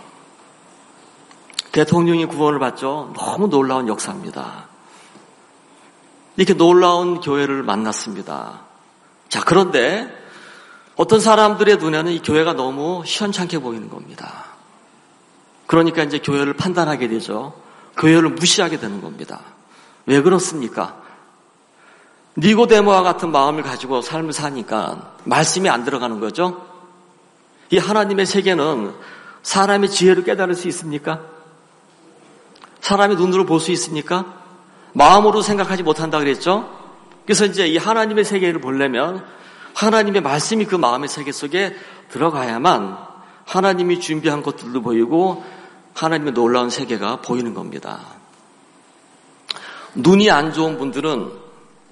대통령이 구원을 받죠. 너무 놀라운 역사입니다. 이렇게 놀라운 교회를 만났습니다. 자, 그런데 어떤 사람들의 눈에는 이 교회가 너무 시원찮게 보이는 겁니다. 그러니까 이제 교회를 판단하게 되죠. 교회를 무시하게 되는 겁니다. 왜 그렇습니까? 니고데모와 같은 마음을 가지고 삶을 사니까 말씀이 안 들어가는 거죠. 이 하나님의 세계는 사람의 지혜를 깨달을 수 있습니까? 사람의 눈으로 볼 수 있습니까? 마음으로 생각하지 못한다 그랬죠. 그래서 이제 이 하나님의 세계를 보려면 하나님의 말씀이 그 마음의 세계 속에 들어가야만 하나님이 준비한 것들도 보이고 하나님의 놀라운 세계가 보이는 겁니다. 눈이 안 좋은 분들은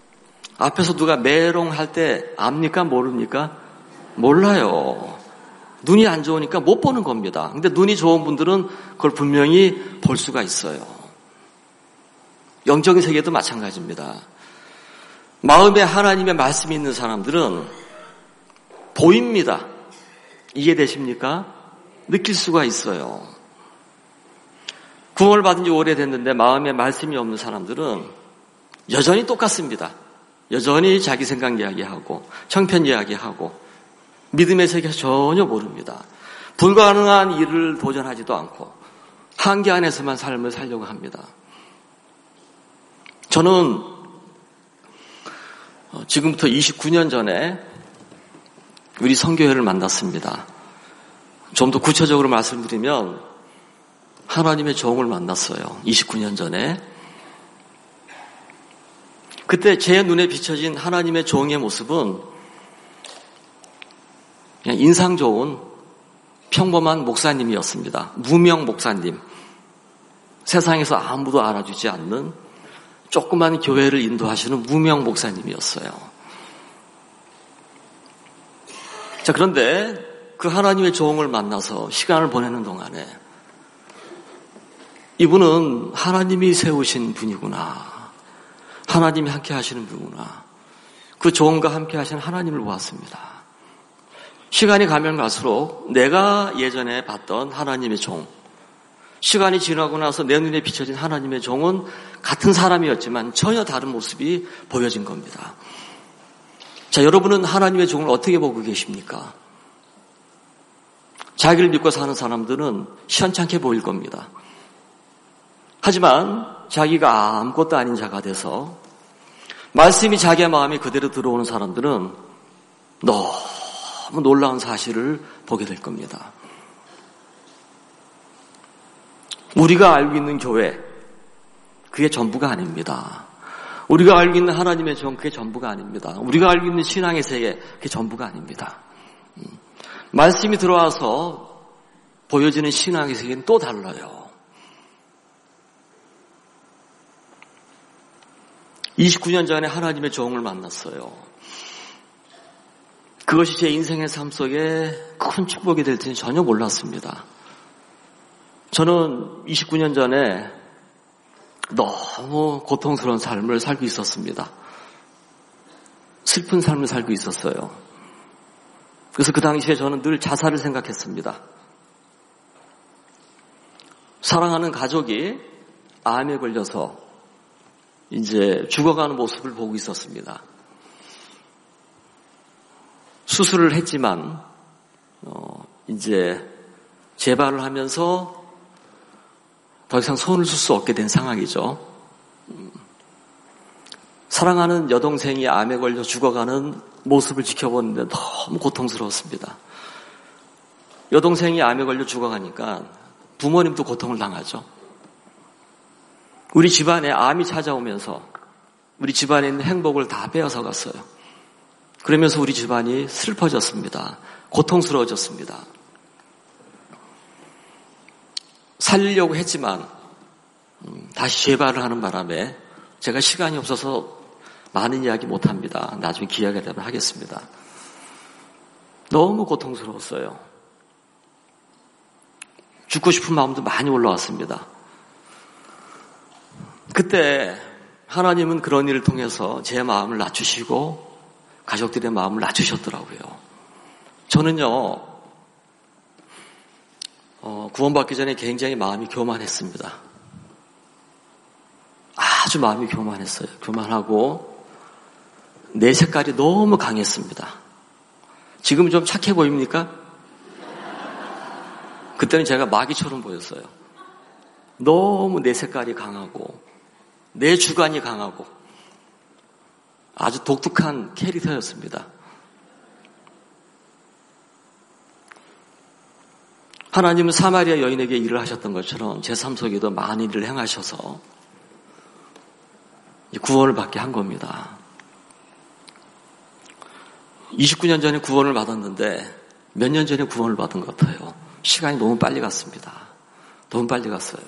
앞에서 누가 메롱할 때 압니까? 모릅니까? 몰라요. 눈이 안 좋으니까 못 보는 겁니다. 근데 눈이 좋은 분들은 그걸 분명히 볼 수가 있어요. 영적인 세계도 마찬가지입니다. 마음에 하나님의 말씀이 있는 사람들은 보입니다. 이해되십니까? 느낄 수가 있어요. 구원을 받은 지 오래됐는데 마음에 말씀이 없는 사람들은 여전히 똑같습니다. 여전히 자기 생각 이야기하고 형편 이야기하고 믿음의 세계에서 전혀 모릅니다. 불가능한 일을 도전하지도 않고 한계 안에서만 삶을 살려고 합니다. 저는 지금부터 29년 전에 우리 선교회를 만났습니다. 좀 더 구체적으로 말씀드리면 하나님의 종을 만났어요. 29년 전에. 그때 제 눈에 비춰진 하나님의 종의 모습은 그냥 인상 좋은 평범한 목사님이었습니다. 무명 목사님. 세상에서 아무도 알아주지 않는 조그만 교회를 인도하시는 무명 목사님이었어요. 자, 그런데 그 하나님의 종을 만나서 시간을 보내는 동안에 이분은 하나님이 세우신 분이구나. 하나님이 함께 하시는 분이구나. 그 종과 함께 하시는 하나님을 보았습니다. 시간이 가면 갈수록 내가 예전에 봤던 하나님의 종, 시간이 지나고 나서 내 눈에 비춰진 하나님의 종은 같은 사람이었지만 전혀 다른 모습이 보여진 겁니다. 자, 여러분은 하나님의 종을 어떻게 보고 계십니까? 자기를 믿고 사는 사람들은 시원찮게 보일 겁니다. 하지만 자기가 아무것도 아닌 자가 돼서 말씀이 자기의 마음에 그대로 들어오는 사람들은 너무 놀라운 사실을 보게 될 겁니다. 우리가 알고 있는 교회, 그게 전부가 아닙니다. 우리가 알고 있는 하나님의 종, 그게 전부가 아닙니다. 우리가 알고 있는 신앙의 세계, 그게 전부가 아닙니다. 말씀이 들어와서 보여지는 신앙의 세계는 또 달라요. 29년 전에 하나님의 종을 만났어요. 그것이 제 인생의 삶 속에 큰 축복이 될 줄은 전혀 몰랐습니다. 저는 29년 전에 너무 고통스러운 삶을 살고 있었습니다. 슬픈 삶을 살고 있었어요. 그래서 그 당시에 저는 늘 자살을 생각했습니다. 사랑하는 가족이 암에 걸려서 이제 죽어가는 모습을 보고 있었습니다. 수술을 했지만 이제 재발을 하면서 더 이상 손을 쓸 수 없게 된 상황이죠. 사랑하는 여동생이 암에 걸려 죽어가는 모습을 지켜보는데 너무 고통스러웠습니다. 여동생이 암에 걸려 죽어가니까 부모님도 고통을 당하죠. 우리 집안에 암이 찾아오면서 우리 집안에 있는 행복을 다 빼앗아 갔어요. 그러면서 우리 집안이 슬퍼졌습니다. 고통스러워졌습니다. 살리려고 했지만 다시 재발을 하는 바람에 제가 시간이 없어서 많은 이야기 못합니다. 나중에 기회가 되면 하겠습니다. 너무 고통스러웠어요. 죽고 싶은 마음도 많이 올라왔습니다. 그때 하나님은 그런 일을 통해서 제 마음을 낮추시고 가족들의 마음을 낮추셨더라고요. 저는요, 구원받기 전에 굉장히 마음이 교만했습니다. 아주 마음이 교만했어요. 교만하고 내 색깔이 너무 강했습니다. 지금은 좀 착해 보입니까? 그때는 제가 마귀처럼 보였어요. 너무 내 색깔이 강하고 내 주관이 강하고 아주 독특한 캐릭터였습니다. 하나님은 사마리아 여인에게 일을 하셨던 것처럼 제 삶 속에도 많은 일을 행하셔서 구원을 받게 한 겁니다. 29년 전에 구원을 받았는데 몇 년 전에 구원을 받은 것 같아요. 시간이 너무 빨리 갔습니다. 너무 빨리 갔어요.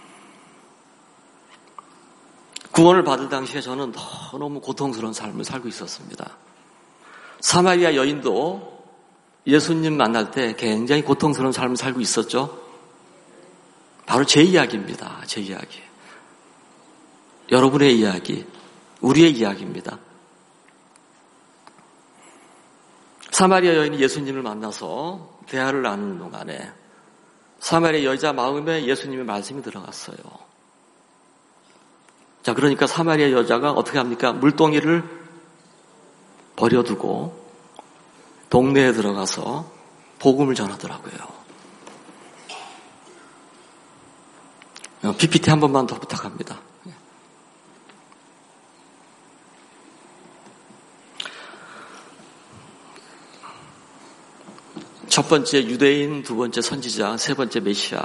구원을 받을 당시에 저는 너무 고통스러운 삶을 살고 있었습니다. 사마리아 여인도 예수님 만날 때 굉장히 고통스러운 삶을 살고 있었죠. 바로 제 이야기입니다. 제 이야기. 여러분의 이야기, 우리의 이야기입니다. 사마리아 여인이 예수님을 만나서 대화를 나누는 동안에 사마리아 여자 마음에 예수님의 말씀이 들어갔어요. 자, 그러니까 사마리아 여자가 어떻게 합니까? 물동이를 버려두고 동네에 들어가서 복음을 전하더라고요. PPT 한 번만 더 부탁합니다. 첫 번째 유대인, 두 번째 선지자, 세 번째 메시아.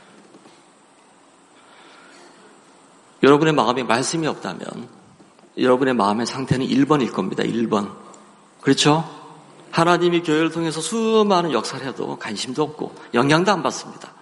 여러분의 마음에 말씀이 없다면 여러분의 마음의 상태는 1번일 겁니다. 1번. 그렇죠? 하나님이 교회를 통해서 수많은 역사를 해도 관심도 없고 영향도 안 받습니다.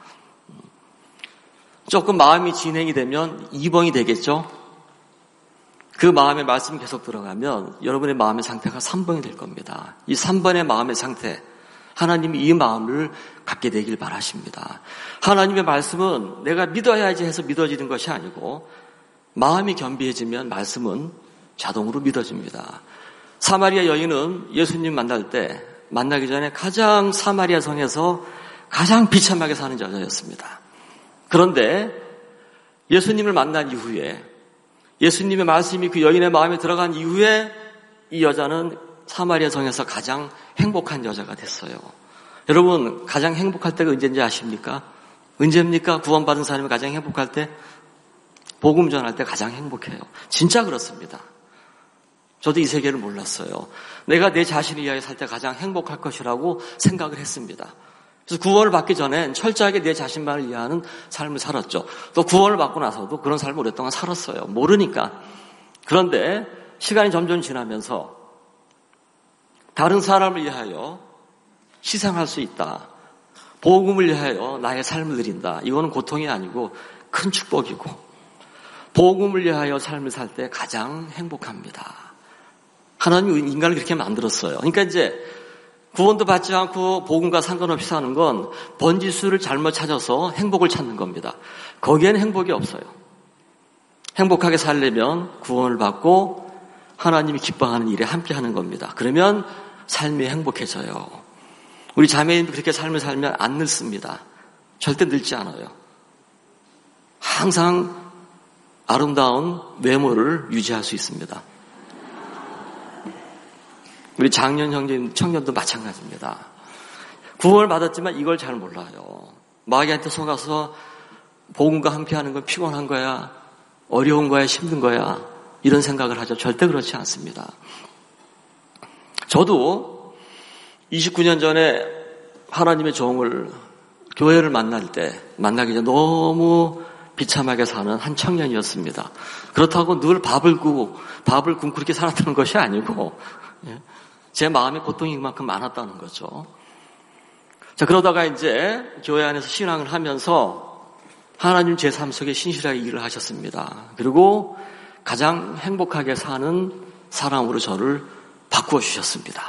조금 마음이 진행이 되면 2번이 되겠죠? 그 마음의 말씀이 계속 들어가면 여러분의 마음의 상태가 3번이 될 겁니다. 이 3번의 마음의 상태, 하나님이 이 마음을 갖게 되길 바라십니다. 하나님의 말씀은 내가 믿어야지 해서 믿어지는 것이 아니고 마음이 겸비해지면 말씀은 자동으로 믿어집니다. 사마리아 여인은 예수님 만나기 전에 가장 사마리아 성에서 가장 비참하게 사는 여자였습니다. 그런데 예수님을 만난 이후에 예수님의 말씀이 그 여인의 마음에 들어간 이후에 이 여자는 사마리아 성에서 가장 행복한 여자가 됐어요. 여러분, 가장 행복할 때가 언제인지 아십니까? 언제입니까? 구원받은 사람이 가장 행복할 때? 복음 전할 때 가장 행복해요. 진짜 그렇습니다. 저도 이 세계를 몰랐어요. 내가 내 자신을 위하여 살 때 가장 행복할 것이라고 생각을 했습니다. 그래서 구원을 받기 전엔 철저하게 내 자신만을 위하는 삶을 살았죠. 또 구원을 받고 나서도 그런 삶을 오랫동안 살았어요. 모르니까. 그런데 시간이 점점 지나면서 다른 사람을 위하여 희생할 수 있다. 복음을 위하여 나의 삶을 드린다. 이거는 고통이 아니고 큰 축복이고 복음을 위하여 삶을 살 때 가장 행복합니다. 하나님이 인간을 그렇게 만들었어요. 그러니까 이제 구원도 받지 않고 복음과 상관없이 사는 건 번지수를 잘못 찾아서 행복을 찾는 겁니다. 거기에는 행복이 없어요. 행복하게 살려면 구원을 받고 하나님이 기뻐하는 일에 함께하는 겁니다. 그러면 삶이 행복해져요. 우리 자매님도 그렇게 삶을 살면 안 늙습니다. 절대 늙지 않아요. 항상 아름다운 외모를 유지할 수 있습니다. 우리 장년 형제, 청년도 마찬가지입니다. 구원을 받았지만 이걸 잘 몰라요. 마귀한테 속아서 복음과 함께하는 건 피곤한 거야, 어려운 거야, 힘든 거야 이런 생각을 하죠. 절대 그렇지 않습니다. 저도 29년 전에 하나님의 종을 교회를 만나기 전에 너무 비참하게 사는 한 청년이었습니다. 그렇다고 늘 밥을 굶고 그렇게 살았다는 것이 아니고 제 마음의 고통이 그만큼 많았다는 거죠. 자, 그러다가 이제 교회 안에서 신앙을 하면서 하나님 제 삶 속에 신실하게 일을 하셨습니다. 그리고 가장 행복하게 사는 사람으로 저를 바꾸어 주셨습니다.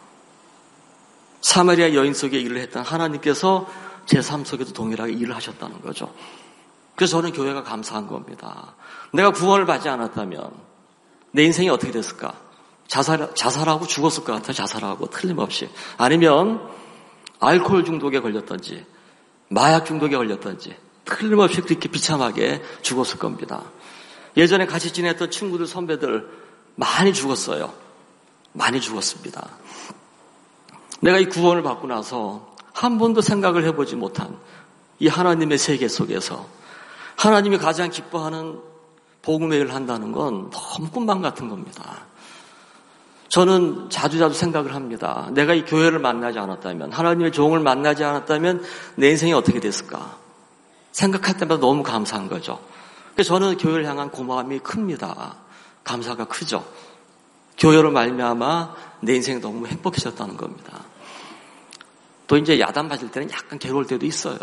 사마리아 여인 속에 일을 했던 하나님께서 제 삶 속에도 동일하게 일을 하셨다는 거죠. 그래서 저는 교회가 감사한 겁니다. 내가 구원을 받지 않았다면 내 인생이 어떻게 됐을까? 자살하고 죽었을 것 같아요. 자살하고 틀림없이. 아니면 알코올 중독에 걸렸던지 마약 중독에 걸렸던지 틀림없이 그렇게 비참하게 죽었을 겁니다. 예전에 같이 지냈던 친구들, 선배들 많이 죽었어요. 많이 죽었습니다. 내가 이 구원을 받고 나서 한 번도 생각을 해보지 못한 이 하나님의 세계 속에서 하나님이 가장 기뻐하는 복음의 일을 한다는 건 너무 꿈만 같은 겁니다. 저는 자주 생각을 합니다. 내가 이 교회를 만나지 않았다면, 하나님의 종을 만나지 않았다면 내 인생이 어떻게 됐을까? 생각할 때마다 너무 감사한 거죠. 그래서 저는 교회를 향한 고마움이 큽니다. 감사가 크죠. 교회로 말미암아 내 인생이 너무 행복해졌다는 겁니다. 또 이제 야단 맞을 때는 약간 괴로울 때도 있어요.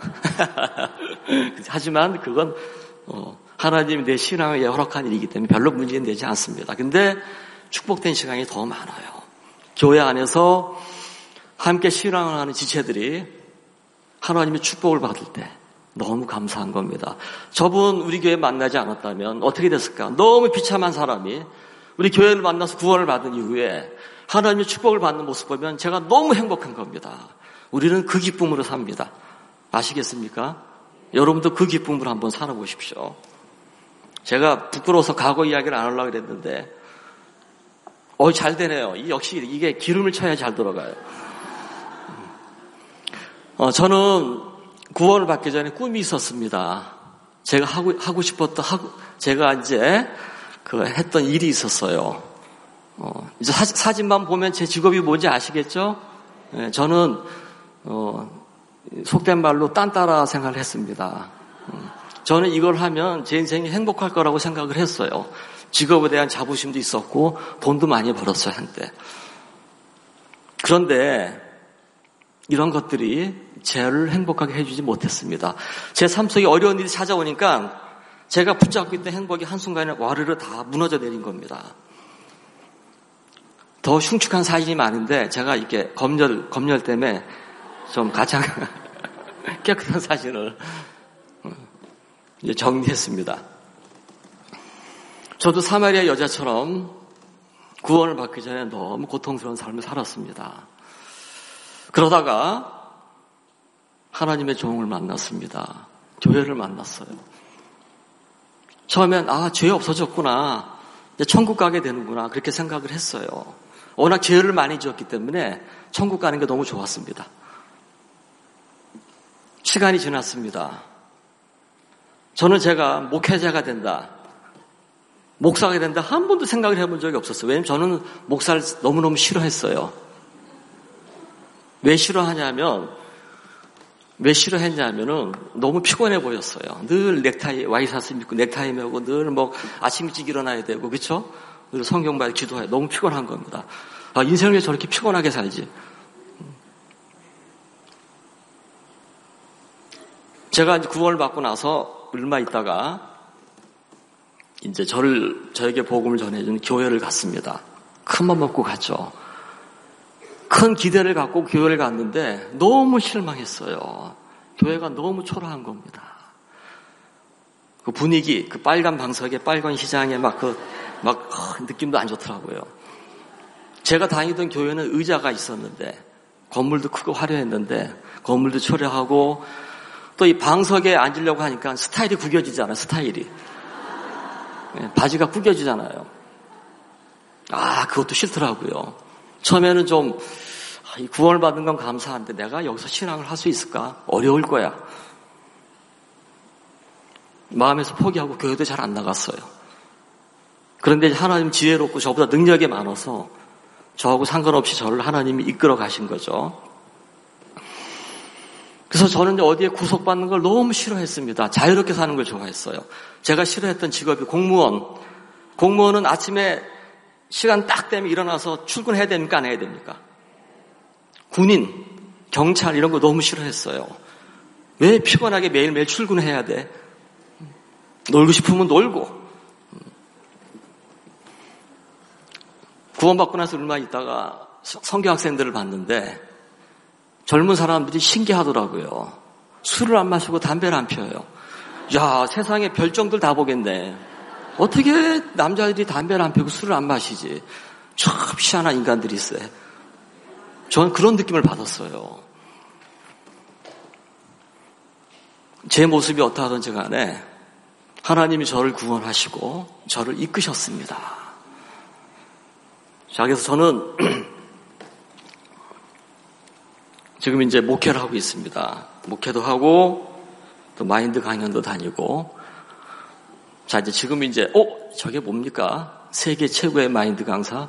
하지만 그건 하나님이 내 신앙에 허락한 일이기 때문에 별로 문제는 되지 않습니다. 근데 축복된 시간이 더 많아요. 교회 안에서 함께 신앙을 하는 지체들이 하나님의 축복을 받을 때 너무 감사한 겁니다. 저분 우리 교회 만나지 않았다면 어떻게 됐을까? 너무 비참한 사람이 우리 교회를 만나서 구원을 받은 이후에 하나님의 축복을 받는 모습 보면 제가 너무 행복한 겁니다. 우리는 그 기쁨으로 삽니다. 아시겠습니까? 여러분도 그 기쁨으로 한번 살아보십시오. 제가 부끄러워서 과거 이야기를 안 하려고 그랬는데 잘 되네요. 역시 이게 기름을 쳐야 잘 돌아가요. 저는 구원을 받기 전에 꿈이 있었습니다. 제가 하고 싶었던 제가 이제 했던 일이 있었어요. 이제 사진만 보면 제 직업이 뭔지 아시겠죠? 저는 속된 말로 딴따라 생활을 했습니다. 저는 이걸 하면 제 인생이 행복할 거라고 생각을 했어요. 직업에 대한 자부심도 있었고 돈도 많이 벌었어요, 한때. 그런데 이런 것들이 저를 행복하게 해주지 못했습니다. 제 삶 속에 어려운 일이 찾아오니까 제가 붙잡고 있던 행복이 한순간에 와르르 다 무너져 내린 겁니다. 더 흉측한 사진이 많은데 제가 이렇게 검열 때문에 좀 가장 깨끗한 사진을 이제 정리했습니다. 저도 사마리아 여자처럼 구원을 받기 전에 너무 고통스러운 삶을 살았습니다. 그러다가 하나님의 종을 만났습니다. 교회를 만났어요. 처음엔 죄 없어졌구나. 이제 천국 가게 되는구나. 그렇게 생각을 했어요. 워낙 죄를 많이 지었기 때문에 천국 가는 게 너무 좋았습니다. 시간이 지났습니다. 저는 제가 목회자가 된다, 목사가 된다 한 번도 생각을 해본 적이 없었어요. 왜냐하면 저는 목사를 너무너무 싫어했어요. 왜 싫어했냐면은 너무 피곤해 보였어요. 늘 넥타이, 와이셔츠 입고 넥타이 메고 늘 아침 일찍 일어나야 되고, 그렇죠? 늘 성경 봐야 기도해야 너무 피곤한 겁니다. 인생을 왜 저렇게 피곤하게 살지? 제가 이제 구원을 받고 나서 얼마 있다가 이제 저에게 복음을 전해주는 교회를 갔습니다. 큰 맘 먹고 갔죠. 큰 기대를 갖고 교회를 갔는데 너무 실망했어요. 교회가 너무 초라한 겁니다. 그 분위기, 그 빨간 방석에 빨간 시장에 느낌도 안 좋더라고요. 제가 다니던 교회는 의자가 있었는데 건물도 크고 화려했는데 건물도 초라하고 또 이 방석에 앉으려고 하니까 스타일이 구겨지잖아요. 스타일이. 바지가 구겨지잖아요. 그것도 싫더라고요. 처음에는 좀 구원을 받은 건 감사한데 내가 여기서 신앙을 할 수 있을까? 어려울 거야. 마음에서 포기하고 교회도 잘 안 나갔어요. 그런데 하나님 지혜롭고 저보다 능력이 많아서 저하고 상관없이 저를 하나님이 이끌어 가신 거죠. 그래서 저는 어디에 구속받는 걸 너무 싫어했습니다. 자유롭게 사는 걸 좋아했어요. 제가 싫어했던 직업이 공무원. 공무원은 아침에 시간 딱 되면 일어나서 출근해야 됩니까? 안 해야 됩니까? 군인, 경찰 이런 거 너무 싫어했어요. 왜 피곤하게 매일매일 출근해야 돼? 놀고 싶으면 놀고. 구원받고 나서 얼마 있다가 성교학생들을 봤는데 젊은 사람들이 신기하더라고요. 술을 안 마시고 담배를 안 피워요. 야, 세상에 별정들 다 보겠네. 어떻게 남자들이 담배를 안 피우고 술을 안 마시지? 참 희한한 인간들이 있어요. 저는 그런 느낌을 받았어요. 제 모습이 어떠하든지 간에 하나님이 저를 구원하시고 저를 이끄셨습니다. 자, 그래서 저는 지금 이제 목회를 하고 있습니다. 목회도 하고 또 마인드 강연도 다니고. 자, 이제 지금 이제 저게 뭡니까? 세계 최고의 마인드 강사.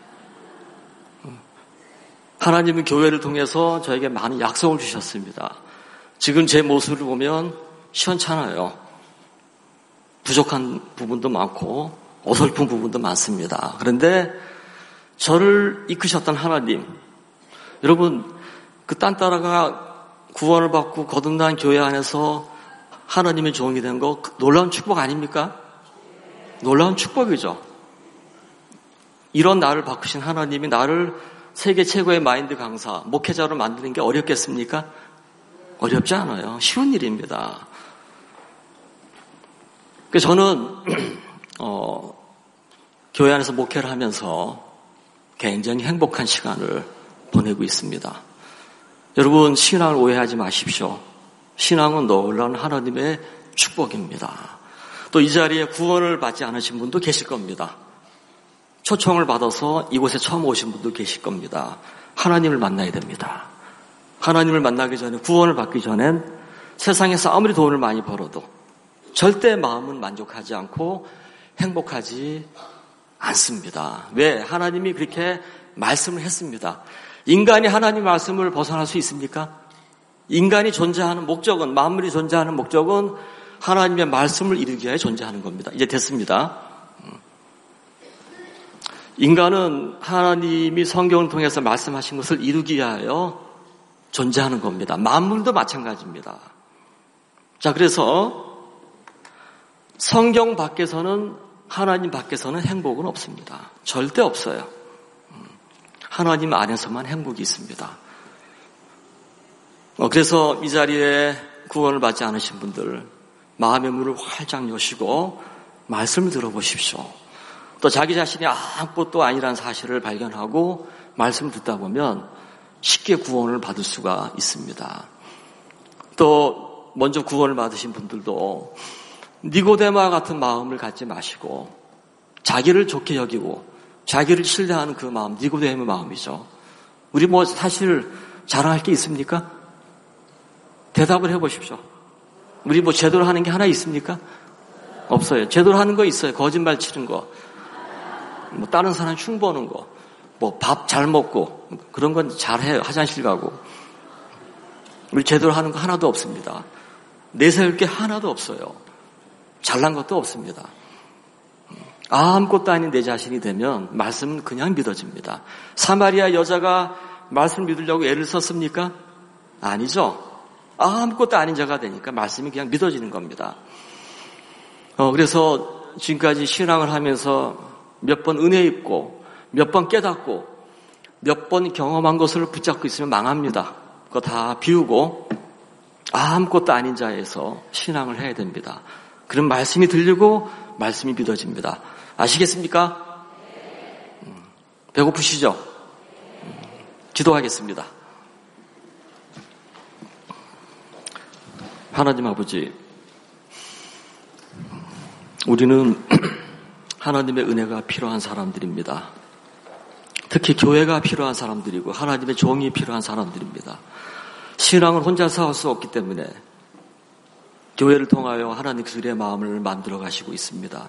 하나님은 교회를 통해서 저에게 많은 약속을 주셨습니다. 지금 제 모습을 보면 시원찮아요. 부족한 부분도 많고 어설픈 부분도 많습니다. 그런데 저를 이끄셨던 하나님, 여러분 그 딴따라가 구원을 받고 거듭난 교회 안에서 하나님의 종이 된 거 놀라운 축복 아닙니까? 놀라운 축복이죠. 이런 나를 바꾸신 하나님이 나를 세계 최고의 마인드 강사, 목회자로 만드는 게 어렵겠습니까? 어렵지 않아요. 쉬운 일입니다. 그래서 저는 교회 안에서 목회를 하면서 굉장히 행복한 시간을 보내고 있습니다. 여러분, 신앙을 오해하지 마십시오. 신앙은 놀라운 하나님의 축복입니다. 또 이 자리에 구원을 받지 않으신 분도 계실 겁니다. 초청을 받아서 이곳에 처음 오신 분도 계실 겁니다. 하나님을 만나야 됩니다. 하나님을 만나기 전에, 구원을 받기 전엔 세상에서 아무리 돈을 많이 벌어도 절대 마음은 만족하지 않고 행복하지 않습니다. 왜? 하나님이 그렇게 말씀을 했습니다. 인간이 하나님 말씀을 벗어날 수 있습니까? 인간이 존재하는 목적은, 만물이 존재하는 목적은 하나님의 말씀을 이루기 위해 존재하는 겁니다. 이제 됐습니다. 인간은 하나님이 성경을 통해서 말씀하신 것을 이루기 위하여 존재하는 겁니다. 만물도 마찬가지입니다. 자, 그래서 성경 밖에서는, 하나님 밖에서는 행복은 없습니다. 절대 없어요. 하나님 안에서만 행복이 있습니다. 그래서 이 자리에 구원을 받지 않으신 분들, 마음의 문을 활짝 여시고 말씀을 들어보십시오. 또 자기 자신이 아무것도 아니라는 사실을 발견하고 말씀을 듣다 보면 쉽게 구원을 받을 수가 있습니다. 또 먼저 구원을 받으신 분들도 니고데모와 같은 마음을 갖지 마시고 자기를 좋게 여기고 자기를 신뢰하는 그 마음, 니고데모의 마음이죠. 우리 뭐 사실 자랑할 게 있습니까? 대답을 해보십시오. 우리 뭐 제대로 하는 게 하나 있습니까? 없어요. 제대로 하는 거 있어요. 거짓말 치는 거, 뭐 다른 사람 흉 보는 거, 뭐 밥 잘 먹고 그런 건 잘해요. 화장실 가고. 우리 제대로 하는 거 하나도 없습니다. 내세울 게 하나도 없어요. 잘난 것도 없습니다. 아무것도 아닌 내 자신이 되면 말씀은 그냥 믿어집니다. 사마리아 여자가 말씀 믿으려고 애를 썼습니까? 아니죠. 아무것도 아닌 자가 되니까 말씀이 그냥 믿어지는 겁니다. 그래서 지금까지 신앙을 하면서 몇 번 은혜 입고 몇 번 깨닫고 몇 번 경험한 것을 붙잡고 있으면 망합니다. 그거 다 비우고 아무것도 아닌 자에서 신앙을 해야 됩니다. 그럼 말씀이 들리고 말씀이 믿어집니다. 아시겠습니까? 배고프시죠? 기도하겠습니다. 하나님 아버지, 우리는 하나님의 은혜가 필요한 사람들입니다. 특히 교회가 필요한 사람들이고 하나님의 종이 필요한 사람들입니다. 신앙을 혼자서 할 수 없기 때문에 교회를 통하여 하나님 그들의 마음을 만들어 가시고 있습니다.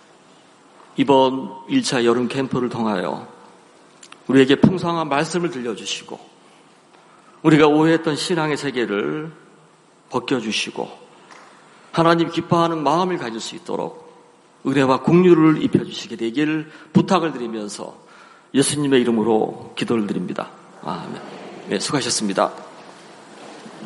이번 1차 여름 캠프를 통하여 우리에게 풍성한 말씀을 들려주시고 우리가 오해했던 신앙의 세계를 벗겨주시고 하나님 기뻐하는 마음을 가질 수 있도록 은혜와 긍휼을 입혀주시게 되길 부탁을 드리면서 예수님의 이름으로 기도를 드립니다. 아멘. 네, 수고하셨습니다.